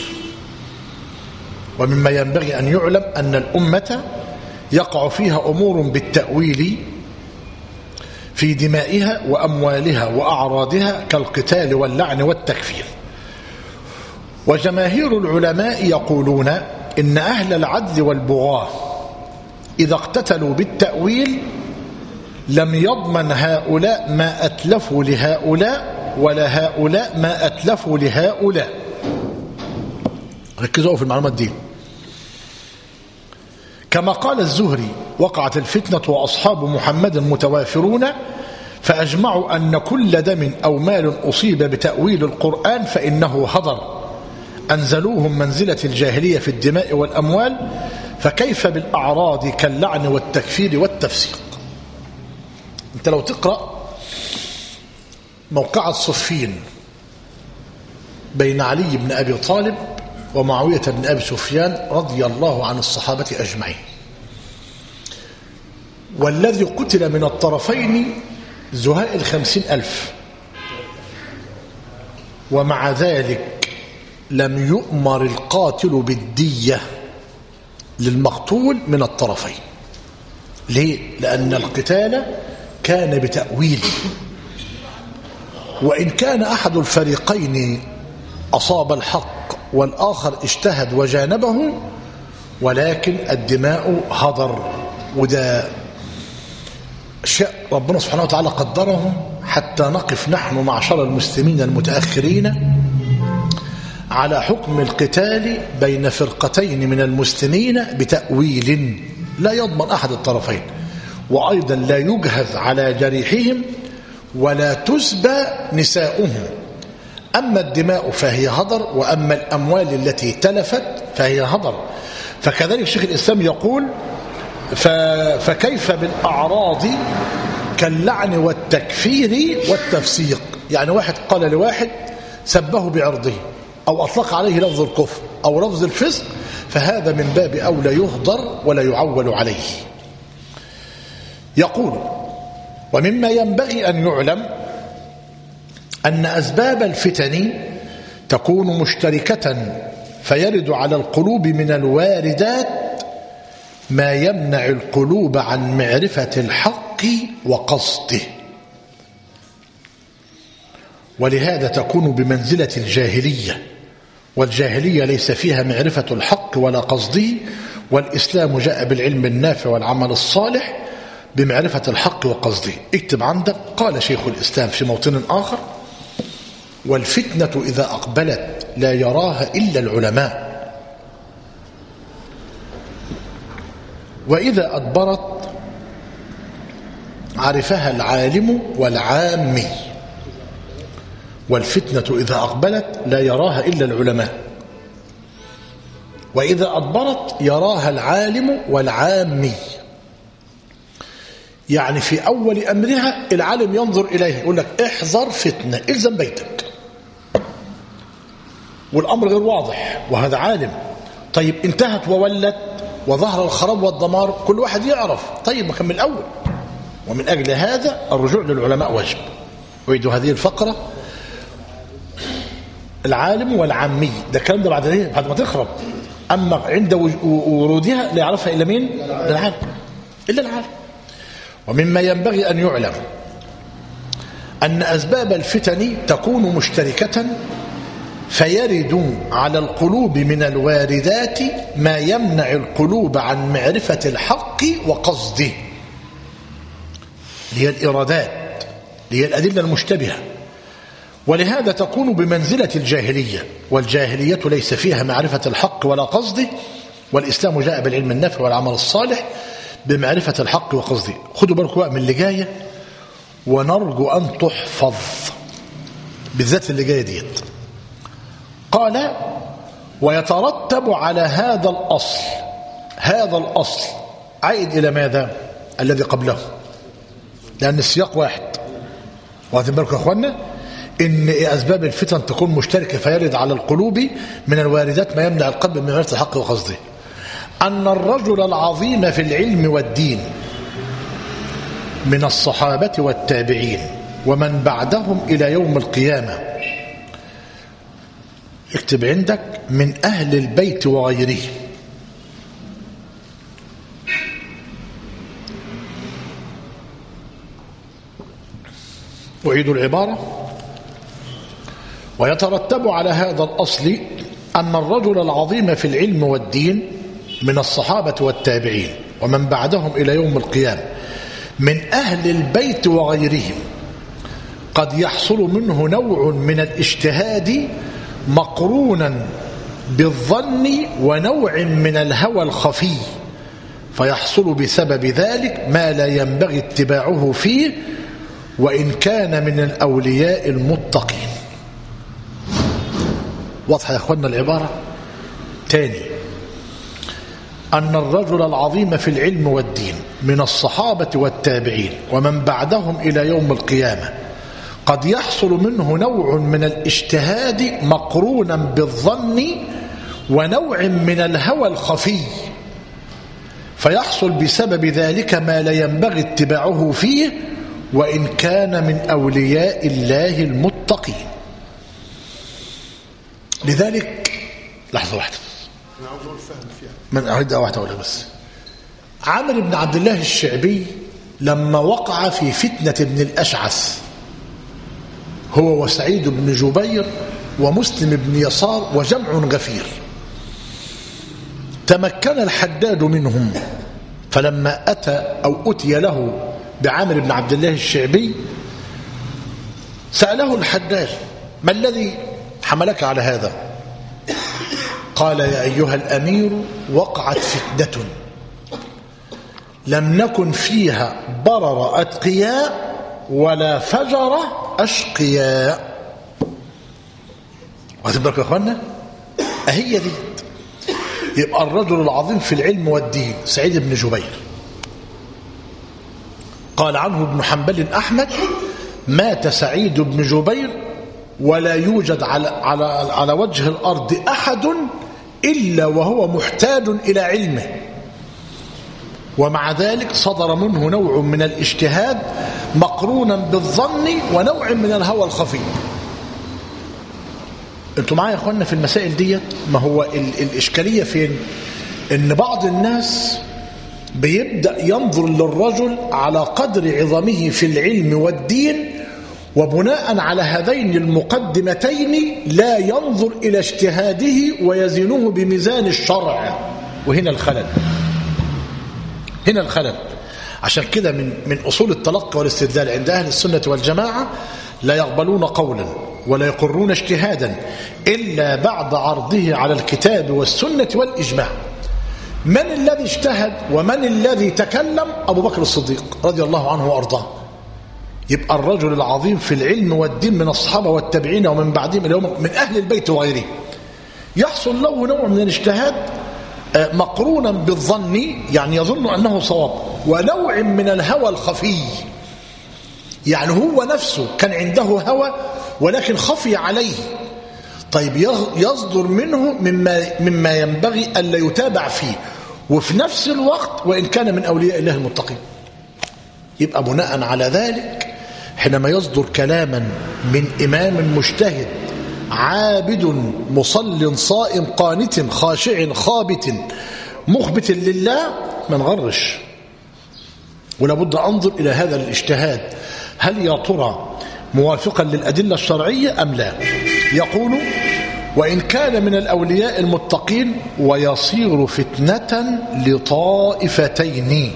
ومما ينبغي أن يعلم أن الأمة يقع فيها أمور بالتأويل في دمائها وأموالها وأعراضها كالقتال واللعن والتكفير. وجماهير العلماء يقولون إن أهل العدل والبغاة إذا اقتتلوا بالتأويل لم يضمن هؤلاء ما أتلفوا لهؤلاء ولا هؤلاء ما أتلفوا لهؤلاء. ركزوا في المعلومات دي. كما قال الزهري: وقعت الفتنة وأصحاب محمد متوافرون فأجمعوا أن كل دم أو مال أصيب بتأويل القرآن فإنه هدر، أنزلوهم منزلة الجاهلية في الدماء والأموال، فكيف بالأعراض كاللعن والتكفير والتفسيق. أنت لو تقرأ موقعة صفين بين علي بن أبي طالب ومعاوية بن أبي سفيان رضي الله عن الصحابة أجمعين، والذي قتل من الطرفين زهاء الخمسين ألف، ومع ذلك لم يؤمر القاتل بالدية للمقتول من الطرفين. ليه؟ لأن القتال كان بتأويل، وإن كان أحد الفريقين أصاب الحق والآخر اجتهد وجانبه ولكن الدماء هدر، وده شيء ربنا سبحانه وتعالى قدره حتى نقف نحن معشر المسلمين المتأخرين على حكم القتال بين فرقتين من المسلمين بتأويل لا يضمن أحد الطرفين، وأيضا لا يجهز على جريحهم ولا تسبى نساؤهم. أما الدماء فهي هدر، وأما الأموال التي تلفت فهي هدر. فكذلك شيخ الإسلام يقول فكيف بالأعراض كاللعن والتكفير والتفسيق. يعني واحد قال لواحد سبه بعرضه أو أطلق عليه لفظ الكفر أو لفظ الفسق، فهذا من باب أولى يهدر ولا يعول عليه. يقول ومما ينبغي أن يعلم أن أسباب الفتن تكون مشتركة، فيرد على القلوب من الواردات ما يمنع القلوب عن معرفة الحق وقصده، ولهذا تكون بمنزلة الجاهلية، والجاهلية ليس فيها معرفة الحق ولا قصده، والإسلام جاء بالعلم النافع والعمل الصالح بمعرفة الحق وقصده. اكتب عندك قال شيخ الإسلام في موطن آخر: والفتنة إذا أقبلت لا يراها إلا العلماء، وإذا أدبرت عرفها العالم والعامي. والفتنة إذا أقبلت لا يراها إلا العلماء، وإذا أدبرت يراها العالم والعامي. يعني في أول أمرها العالم ينظر إليها يقول لك احذر فتنة، إلزم بيتك، والأمر غير واضح وهذا عالم. طيب انتهت وولت وظهر الخراب والدمار، كل واحد يعرف طيب ما كان من الأول. ومن أجل هذا الرجوع للعلماء واجب. أريد هذه الفقرة العالم والعامي، ده الكلام ده بعد ايه؟ بعد ما تخرب. أما عند ورودها لا يعرفها إلا مين؟ العالم، إلا العالم. ومما ينبغي أن يعلم أن أسباب الفتن تكون مشتركة، فيرد على القلوب من الواردات ما يمنع القلوب عن معرفة الحق وقصده، هي الإرادات، هي الأدلة المشتبهة. ولهذا تكون بمنزلة الجاهلية، والجاهلية ليس فيها معرفة الحق ولا قصده، والإسلام جاء بالعلم النافع والعمل الصالح بمعرفة الحق وقصده. خدوا بالكم من اللي جاية، ونرجو أن تحفظ بالذات اللي جاية ديت. قال ويترتب على هذا الأصل، هذا الأصل عائد إلى ماذا؟ الذي قبله، لأن السياق واحد. واخدين بالكم يا أخوانا إن أسباب الفتن تكون مشتركة، فيرد على القلوب من الواردات ما يمنع القلب من معرفة الحق وقصده. أن الرجل العظيم في العلم والدين من الصحابة والتابعين ومن بعدهم إلى يوم القيامة، اكتب عندك من أهل البيت وغيره، أعيد العبارة. ويترتب على هذا الأصل أن الرجل العظيم في العلم والدين من الصحابة والتابعين ومن بعدهم إلى يوم القيامة من أهل البيت وغيرهم قد يحصل منه نوع من الاجتهاد مقرونا بالظن ونوع من الهوى الخفي، فيحصل بسبب ذلك ما لا ينبغي اتباعه فيه وإن كان من الأولياء المتقين. واضحة يا أخوانا العبارة؟ تاني، أن الرجل العظيم في العلم والدين من الصحابة والتابعين ومن بعدهم إلى يوم القيامة قد يحصل منه نوع من الاجتهاد مقرونا بالظن ونوع من الهوى الخفي، فيحصل بسبب ذلك ما لا ينبغي اتباعه فيه وإن كان من أولياء الله المتقين. لذلك لحظة واحدة من أريد واحدة ولا بس. عامر بن عبد الله الشعبي لما وقع في فتنة ابن الأشعث هو وسعيد بن جبير ومسلم بن يسار وجمع غفير، تمكن الحداد منهم، فلما أتى أو أتي له بعامر بن عبد الله الشعبي سأله الحداد: ما الذي حملك على هذا؟ قال: يا أيها الأمير، وقعت فتنة لم نكن فيها برر أتقياء ولا فجر أشقياء. واخد بالك يا أخوانا؟ أهي دي. يبقى الرجل العظيم في العلم والدين سعيد بن جبير قال عنه ابن حنبل أحمد: مات سعيد بن جبير ولا يوجد على, على, على وجه الأرض أحد إلا وهو محتاج إلى علمه، ومع ذلك صدر منه نوع من الاجتهاد مقرونا بالظن ونوع من الهوى الخفي. انتوا معايا يا اخوانا في المسائل ديت؟ ما هو ال الإشكالية فين؟ ان بعض الناس بيبدأ ينظر للرجل على قدر عظمه في العلم والدين، وبناء على هذين المقدمتين لا ينظر إلى اجتهاده ويزنه بميزان الشرع، وهنا الخلل. هنا الخلل. عشان كده من من أصول التلقي والاستدلال عند أهل السنة والجماعة لا يقبلون قولا ولا يقرون اجتهادا إلا بعد عرضه على الكتاب والسنة والإجماع. من الذي اجتهد ومن الذي تكلم؟ أبو بكر الصديق رضي الله عنه وأرضاه. يبقى الرجل العظيم في العلم والدين من الصحابة والتابعين ومن بعدهم اليوم من أهل البيت وغيره يحصل له نوع من الاجتهاد مقرونا بالظن، يعني يظن أنه صواب، ونوع من الهوى الخفي، يعني هو نفسه كان عنده هوى ولكن خفي عليه. طيب يصدر منه مما, مما ينبغي ألا يتابع فيه، وفي نفس الوقت وإن كان من أولياء الله المتقين. يبقى بناء على ذلك حينما يصدر كلاما من إمام مجتهد عابد مصل صائم قانت خاشع خابت مخبت لله ما نغرش، ولا بد أنظر إلى هذا الاجتهاد هل يا ترى موافقا للأدلة الشرعية أم لا. يقول: وإن كان من الأولياء المتقين ويصير فتنة لطائفتين،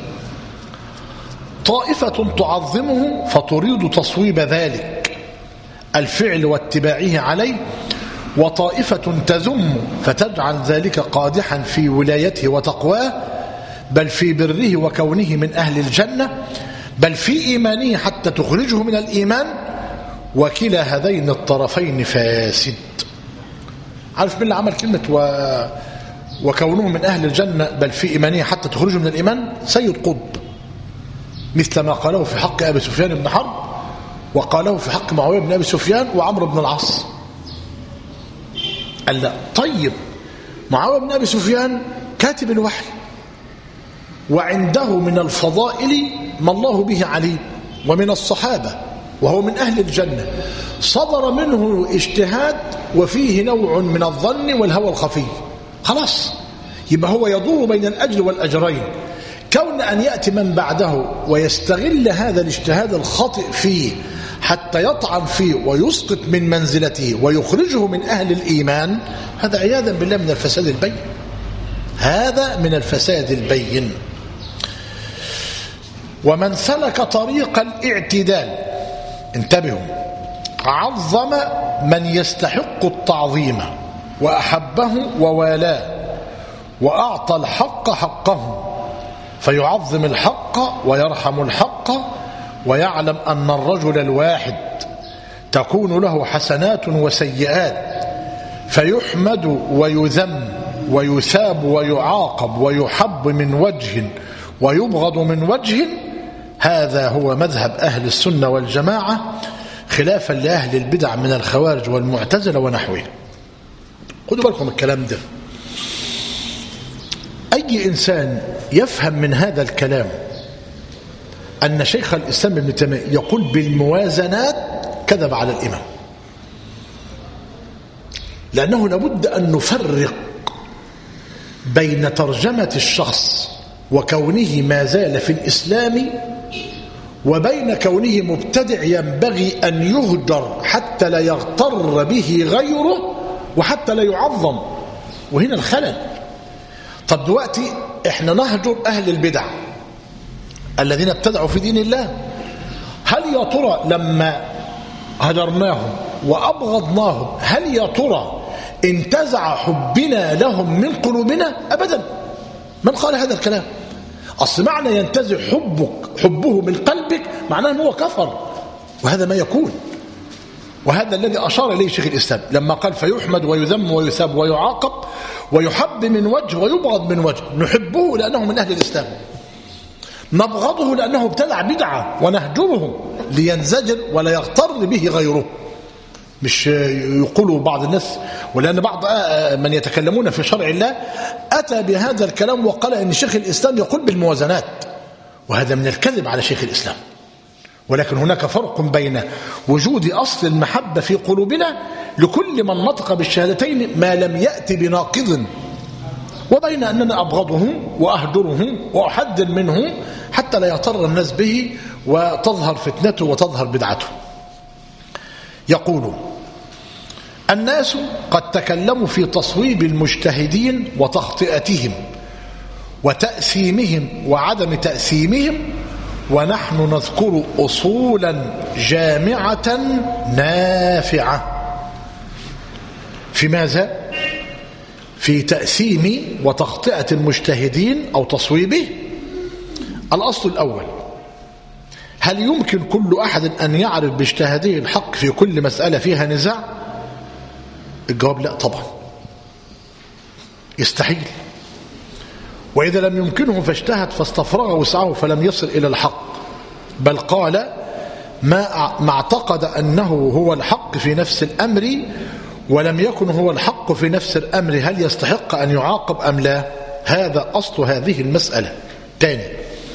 طائفة تعظمه فتريد تصويب ذلك الفعل واتباعه عليه، وطائفة تذم فتجعل ذلك قادحا في ولايته وتقواه، بل في بره وكونه من أهل الجنة، بل في إيمانه حتى تخرجه من الإيمان، وكلا هذين الطرفين فاسد. عارف مين اللي عمل كلمة و... وكونه من أهل الجنة بل في إيمانه حتى تخرجه من الإيمان؟ سيد قطب، مثل ما قاله في حق أبي سفيان بن حرب، وقاله في حق معاوية بن أبي سفيان وعمرو بن العاص. قال لا، طيب معاوية بن أبي سفيان كاتب الوحي وعنده من الفضائل ما الله به عليم ومن الصحابة وهو من أهل الجنة، صدر منه اجتهاد وفيه نوع من الظن والهوى الخفي، خلاص يبقى هو يدور بين الأجر والأجرين. كون أن يأتي من بعده ويستغل هذا الاجتهاد الخاطئ فيه حتى يطعن فيه ويسقط من منزلته ويخرجه من أهل الإيمان، هذا عياذا بالله من الفساد البين. هذا من الفساد البين. ومن سلك طريق الاعتدال، انتبهوا، عظم من يستحق التعظيم وأحبه ووالاه، وأعطى الحق حقه، فيعظم الحق ويرحم الحق، ويعلم أن الرجل الواحد تكون له حسنات وسيئات، فيحمد ويذم ويثاب ويعاقب ويحب من وجه ويبغض من وجه. هذا هو مذهب أهل السنة والجماعة، خلافا لأهل البدع من الخوارج والمعتزلة ونحوه. خدوا بالكم الكلام ده. أي إنسان يفهم من هذا الكلام أن شيخ الإسلام ابن تيمية يقول بالموازنات كذب على الإمام، لأنه لابد أن نفرق بين ترجمة الشخص وكونه ما زال في الإسلام وبين كونه مبتدع ينبغي أن يهجر حتى لا يغتر به غيره وحتى لا يعظم، وهنا الخلل. طب دلوقتي احنا نهجر أهل البدع الذين ابتدعوا في دين الله، هل يا ترى لما هجرناهم وأبغضناهم هل يا ترى انتزع حبنا لهم من قلوبنا؟ أبدا. من قال هذا الكلام؟ أصل معنى ينتزع حبك حبه من قلبك معناه أنه كفر، وهذا ما يكون، وهذا الذي أشار إليه شيخ الإسلام لما قال فيحمد ويذم ويثاب ويعاقب ويحب من وجه ويبغض من وجه. نحبه لأنه من أهل الإسلام، نبغضه لأنه ابتدع بدعة، ونهجره لينزجر ولا يغتر به غيره. مش يقولوا بعض الناس، ولأن بعض من يتكلمون في شرع الله أتى بهذا الكلام وقال إن شيخ الإسلام يقول بالموازنات، وهذا من الكذب على شيخ الإسلام. ولكن هناك فرق بين وجود أصل المحبة في قلوبنا لكل من نطق بالشهادتين ما لم يأتي بناقض، وبين أننا أبغضه وأهجره وأحذر منه حتى لا يضطر الناس به وتظهر فتنته وتظهر بدعته. يقول الناس قد تكلموا في تصويب المجتهدين وتخطئتهم وتأثيمهم وعدم تأثيمهم، ونحن نذكر أصولا جامعة نافعة. في ماذا؟ في تأثيم وتخطئة المجتهدين أو تصويبه. الأصل الأول: هل يمكن كل أحد أن يعرف باجتهاده الحق في كل مسألة فيها نزاع؟ الجواب لا طبعا، يستحيل. وإذا لم يمكنه فاجتهد فاستفرغ وسعه فلم يصل إلى الحق، بل قال ما ما اعتقد أنه هو الحق في نفس الأمر ولم يكن هو الحق في نفس الأمر، هل يستحق أن يعاقب أم لا؟ هذا أصل هذه المسألة. ثاني: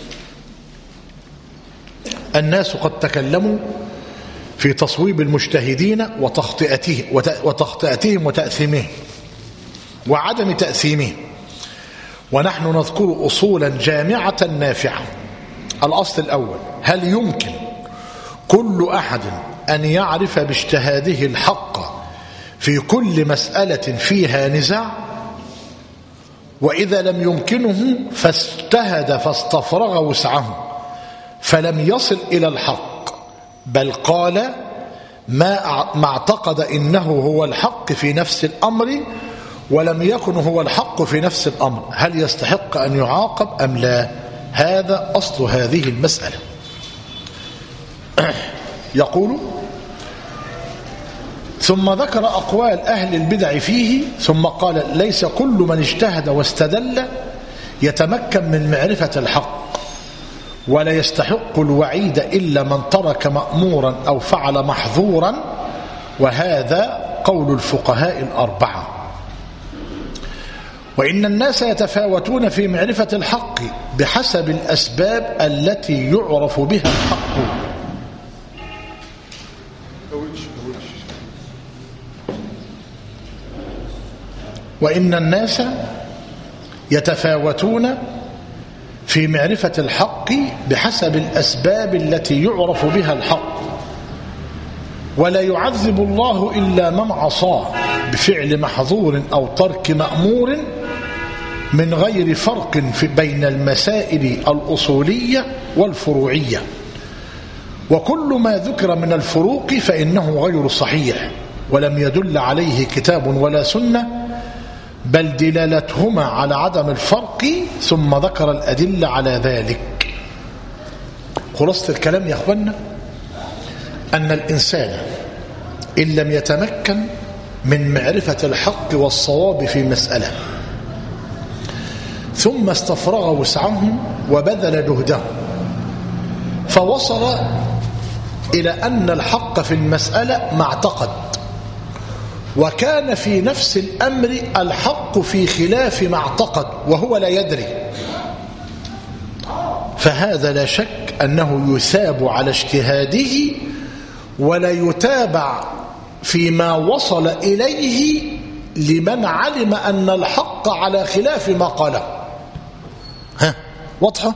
الناس قد تكلموا في تصويب المجتهدين وتخطئتهم وتخطئتهم وتأثيمهم وعدم تأثيمهم، ونحن نذكر أصولا جامعة نافعة. الأصل الأول: هل يمكن كل أحد أن يعرف باجتهاده الحق في كل مسألة فيها نزاع؟ وإذا لم يمكنه فاجتهد فاستفرغ وسعه فلم يصل إلى الحق، بل قال ما اعتقد إنه هو الحق في نفس الأمر ولم يكن هو الحق في نفس الأمر، هل يستحق أن يعاقب أم لا؟ هذا أصل هذه المسألة. يقول: ثم ذكر أقوال أهل البدع فيه، ثم قال: ليس كل من اجتهد واستدل يتمكن من معرفة الحق، ولا يستحق الوعيد إلا من ترك مأمورا أو فعل محظورا، وهذا قول الفقهاء الأربعة. وإن الناس يتفاوتون في معرفة الحق بحسب الأسباب التي يعرف بها الحق. وإن الناس يتفاوتون في معرفة الحق بحسب الأسباب التي يعرف بها الحق، ولا يعذب الله إلا من عصاه بفعل محظور أو ترك مأمور، من غير فرق في بين المسائل الأصولية والفروعية. وكل ما ذكر من الفروق فإنه غير صحيح، ولم يدل عليه كتاب ولا سنة، بل دلالتهما على عدم الفرق، ثم ذكر الأدلة على ذلك. خلاصة الكلام يا أخوانا أن الإنسان إن لم يتمكن من معرفة الحق والصواب في مسألة ثم استفرغ وسعه وبذل جهده فوصل إلى أن الحق في المسألة ما اعتقد، وكان في نفس الأمر الحق في خلاف ما اعتقد وهو لا يدري، فهذا لا شك أنه يثاب على اجتهاده ولا يتابع فيما وصل إليه لمن علم أن الحق على خلاف ما قاله. ها واضحة؟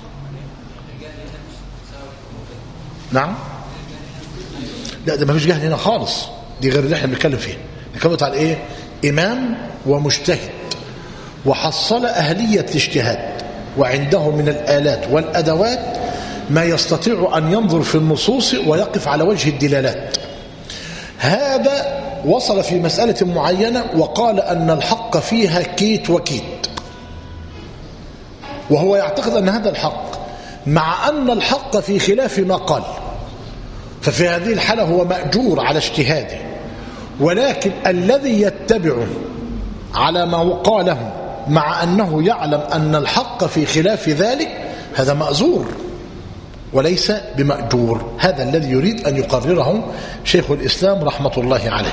نعم. لا ده ما فيش جهل هنا خالص، دي غير اللي احنا بنتكلم فيه. بنتكلم على ايه؟ إمام ومجتهد وحصل أهلية الاجتهاد وعنده من الآلات والأدوات ما يستطيع أن ينظر في النصوص ويقف على وجه الدلالات. هذا وصل في مسألة معينة وقال أن الحق فيها كيت وكيت، وهو يعتقد أن هذا الحق، مع أن الحق في خلاف ما قال، ففي هذه الحالة هو مأجور على اجتهاده، ولكن الذي يتبعه على ما قاله مع أنه يعلم أن الحق في خلاف ذلك هذا مأزور وليس بمأجور. هذا الذي يريد أن يقرره شيخ الإسلام رحمة الله عليه.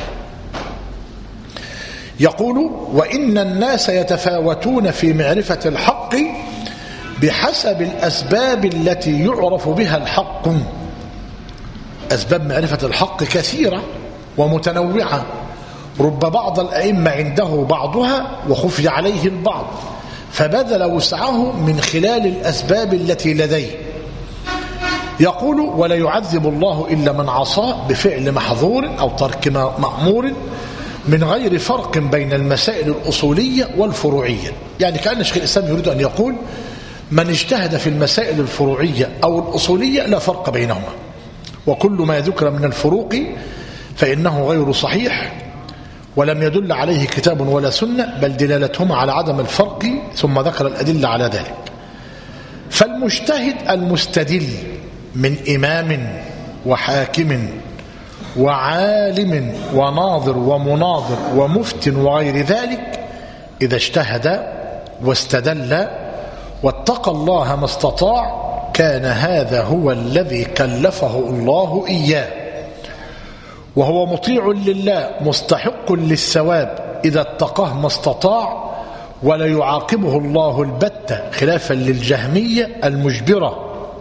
يقول: وإن الناس يتفاوتون في معرفة الحق بحسب الأسباب التي يعرف بها الحق. أسباب معرفة الحق كثيرة ومتنوعة، رب بعض الأئمة عنده بعضها وخفي عليه البعض، فبذل وسعه من خلال الأسباب التي لديه. يقول: ولا يعذب الله إلا من عصاه بفعل محظور أو ترك مأمور من غير فرق بين المسائل الأصولية والفروعية. يعني كأن شيخ الإسلام يريد أن يقول: من اجتهد في المسائل الفروعية أو الأصولية لا فرق بينهما، وكل ما ذكر من الفروق فإنه غير صحيح ولم يدل عليه كتاب ولا سنة، بل دلالتهما على عدم الفرق، ثم ذكر الأدلة على ذلك. فالمجتهد المستدل من إمام وحاكم وعالم وناظر ومناظر ومفت وغير ذلك إذا اجتهد واستدل واتقى الله ما استطاع كان هذا هو الذي كلفه الله إياه، وهو مطيع لله مستحق للثواب إذا اتقاه ما استطاع، ولا يعاقبه الله البتة خلافا للجهمية المجبرة.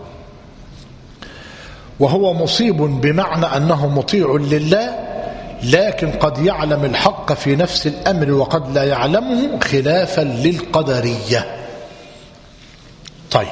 وهو مصيب بمعنى أنه مطيع لله، لكن قد يعلم الحق في نفس الأمر وقد لا يعلمه خلافا للقدرية. طيب،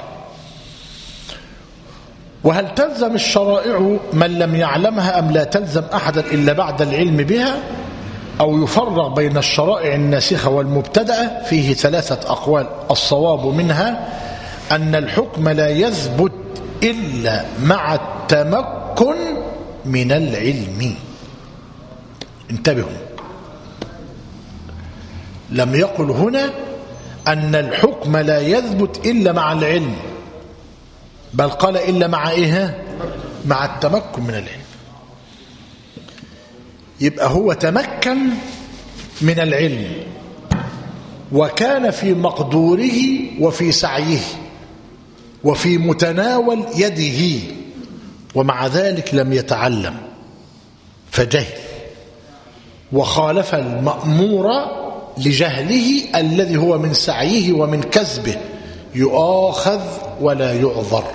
وهل تلزم الشرائع من لم يعلمها أم لا تلزم أحدا إلا بعد العلم بها، أو يفرق بين الشرائع الناسخة والمبتدأة؟ فيه ثلاثة أقوال. الصواب منها أن الحكم لا يثبت إلا مع التمكن من العلم. انتبهوا، لم يقل هنا أن الحكم لا يثبت إلا مع العلم، بل قال إلا مع إيه؟ مع التمكن من العلم. يبقى هو تمكن من العلم وكان في مقدوره وفي سعيه وفي متناول يده، ومع ذلك لم يتعلم فجهل وخالف المأمور لجهله الذي هو من سعيه ومن كسبه، يؤاخذ ولا يعذر.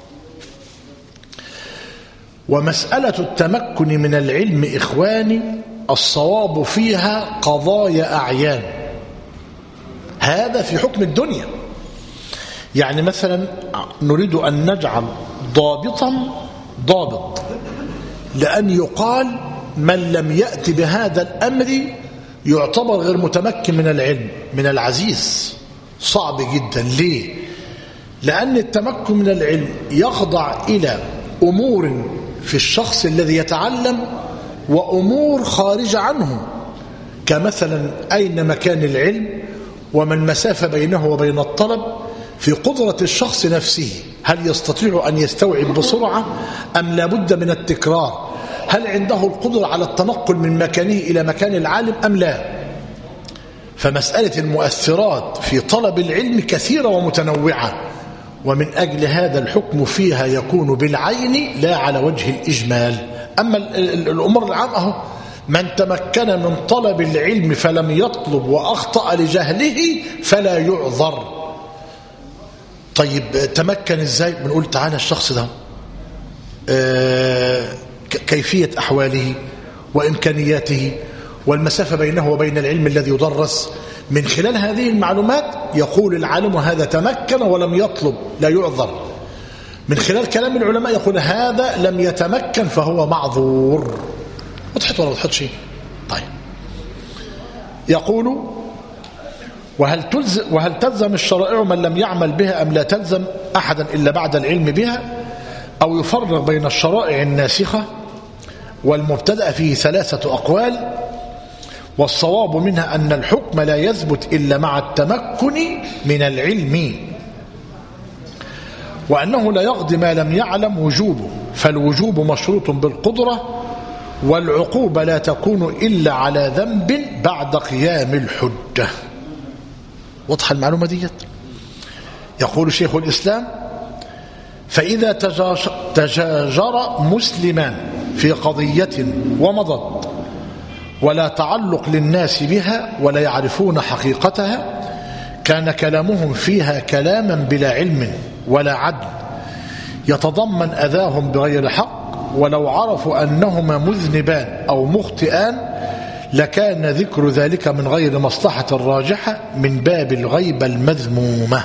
ومسألة التمكن من العلم إخواني الصواب فيها قضايا أعيان، هذا في حكم الدنيا. يعني مثلا نريد أن نجعل ضابطا ضابط، لأن يقال من لم يأتي بهذا الأمر يعتبر غير متمكن من العلم. من العزيز صعب جدا. ليه؟ لأن التمكن من العلم يخضع إلى أمور في الشخص الذي يتعلم وأمور خارج عنه، كمثلا أين مكان العلم وما المسافة بينه وبين الطلب، في قدرة الشخص نفسه، هل يستطيع أن يستوعب بسرعة أم لا بد من التكرار، هل عنده القدرة على التنقل من مكانه إلى مكان العالم أم لا. فمسألة المؤثرات في طلب العلم كثيرة ومتنوعة، ومن أجل هذا الحكم فيها يكون بالعين لا على وجه الإجمال. أما الأمور العامة، من تمكن من طلب العلم فلم يطلب وأخطأ لجهله فلا يعذر. طيب تمكن إزاي؟ بنقول تعالى الشخص ده آه كيفية أحواله وإمكانياته والمسافة بينه وبين العلم الذي يدرس، من خلال هذه المعلومات يقول العالم هذا تمكن ولم يطلب لا يعذر. من خلال كلام العلماء يقول هذا لم يتمكن فهو معذور. وضحت ولا وضحت شيء؟ طيب، يقول وهل تلزم, وهل تلزم الشرائع من لم يعمل بها أم لا تلزم أحدا إلا بعد العلم بها؟ أو يفرق بين الشرائع الناسخة والمبتدأ فيه ثلاثة أقوال، والصواب منها أن الحكم لا يثبت إلا مع التمكن من العلم، وأنه لا يقضي ما لم يعلم وجوبه، فالوجوب مشروط بالقدرة، والعقوبة لا تكون إلا على ذنب بعد قيام الحجة. واضحة المعلومة دي؟ يقول شيخ الإسلام: فإذا تجاجر مسلمان في قضية ومضت ولا تعلق للناس بها ولا يعرفون حقيقتها، كان كلامهم فيها كلاما بلا علم ولا عدل يتضمن أذاهم بغير حق، ولو عرفوا أنهما مذنبان أو مخطئان لكان ذكر ذلك من غير مصلحة راجحة من باب الغيبة المذمومة.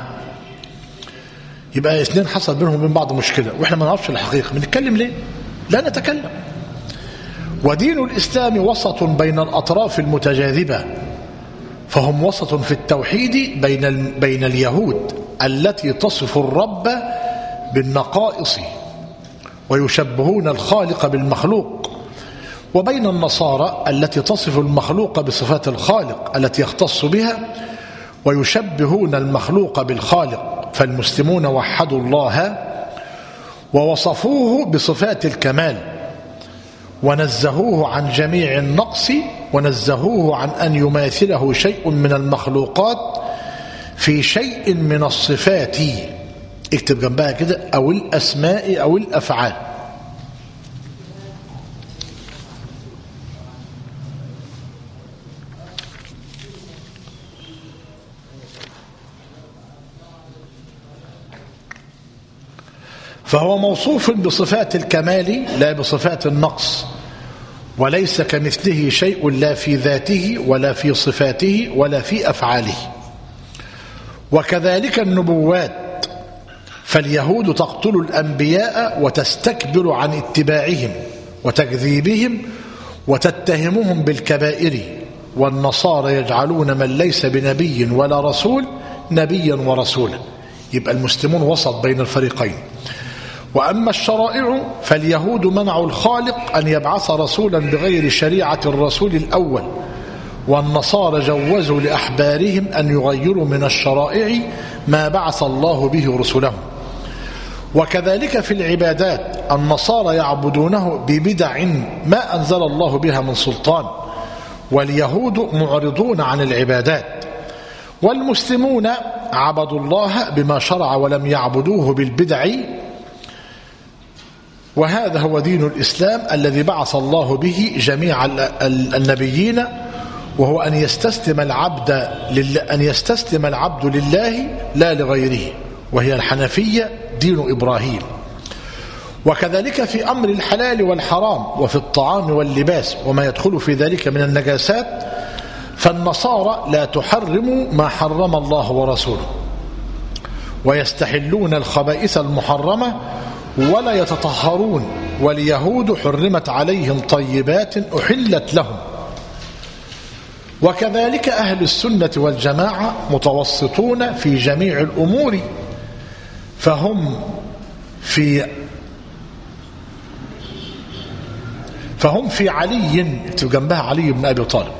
يبقى اثنين حصل بينهم وبين بعض مشكلة وإحنا ما نعرفش الحقيقة، بنتكلم ليه؟ لا نتكلم. ودين الإسلام وسط بين الأطراف المتجاذبة، فهم وسط في التوحيد بين بين اليهود التي تصف الرب بالنقائص ويشبهون الخالق بالمخلوق، وبين النصارى التي تصف المخلوق بصفات الخالق التي يختص بها ويشبهون المخلوق بالخالق. فالمسلمون وحدوا الله ووصفوه بصفات الكمال ونزهوه عن جميع النقص، ونزهوه عن أن يماثله شيء من المخلوقات في شيء من الصفات، اكتب جنبها كده، أو الأسماء أو الأفعال. فهو موصوف بصفات الكمال لا بصفات النقص، وليس كمثله شيء لا في ذاته ولا في صفاته ولا في أفعاله. وكذلك النبوات، فاليهود تقتل الأنبياء وتستكبر عن اتباعهم وتكذيبهم وتتهمهم بالكبائر، والنصارى يجعلون من ليس بنبي ولا رسول نبيا ورسولا. يبقى المسلمون وسط بين الفريقين. وأما الشرائع فاليهود منعوا الخالق أن يبعث رسولا بغير شريعة الرسول الأول، والنصارى جوزوا لأحبارهم أن يغيروا من الشرائع ما بعث الله به رسله. وكذلك في العبادات، النصارى يعبدونه ببدع ما أنزل الله بها من سلطان، واليهود معرضون عن العبادات، والمسلمون عبدوا الله بما شرع ولم يعبدوه بالبدع. وهذا هو دين الإسلام الذي بعث الله به جميع النبيين، وهو أن يستسلم العبد أن يستسلم العبد لله لا لغيره، وهي الحنفية دين إبراهيم. وكذلك في أمر الحلال والحرام وفي الطعام واللباس وما يدخل في ذلك من النجاسات، فالنصارى لا تحرم ما حرم الله ورسوله، ويستحلون الخبائث المحرمة ولا يتطهرون، واليهود حرمت عليهم طيبات أحلت لهم. وكذلك أهل السنة والجماعة متوسطون في جميع الأمور، فهم في فهم في علي، جنبها علي بن أبي طالب،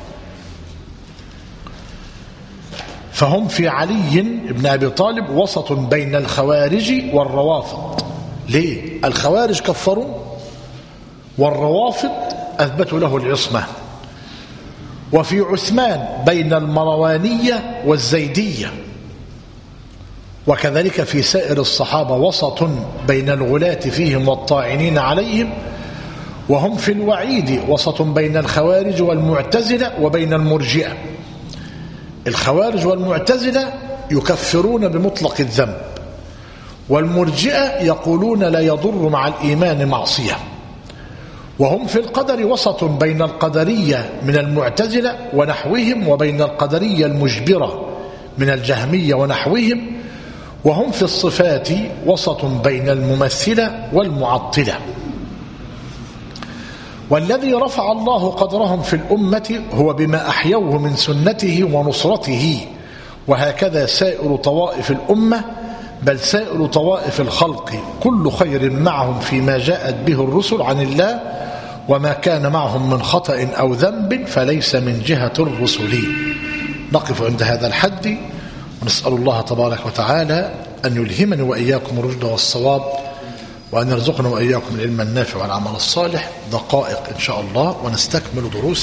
فهم في علي بن أبي طالب وسط بين الخوارج والروافض. ليه؟ الخوارج كفروا والروافض أثبتوا له العصمة. وفي عثمان بين المروانية والزيدية. وكذلك في سائر الصحابة وسط بين الغلاة فيهم والطاعنين عليهم. وهم في الوعيد وسط بين الخوارج والمعتزلة وبين المرجئة. الخوارج والمعتزلة يكفرون بمطلق الذنب، والمرجئة يقولون لا يضر مع الإيمان معصية. وهم في القدر وسط بين القدرية من المعتزلة ونحوهم وبين القدرية المجبرة من الجهمية ونحوهم. وهم في الصفات وسط بين الممثلة والمعطلة. والذي رفع الله قدرهم في الأمة هو بما أحيوه من سنته ونصرته وهكذا سائر طوائف الأمة، بل سائر طوائف الخلق كل خير معهم فيما جاءت به الرسل عن الله، وما كان معهم من خطأ أو ذنب فليس من جهة الرسل. نقف عند هذا الحد، ونسأل الله تبارك وتعالى أن يلهمني وإياكم الرشد والصواب، وأن يرزقنا وإياكم العلم النافع والعمل الصالح. دقائق إن شاء الله ونستكمل دروس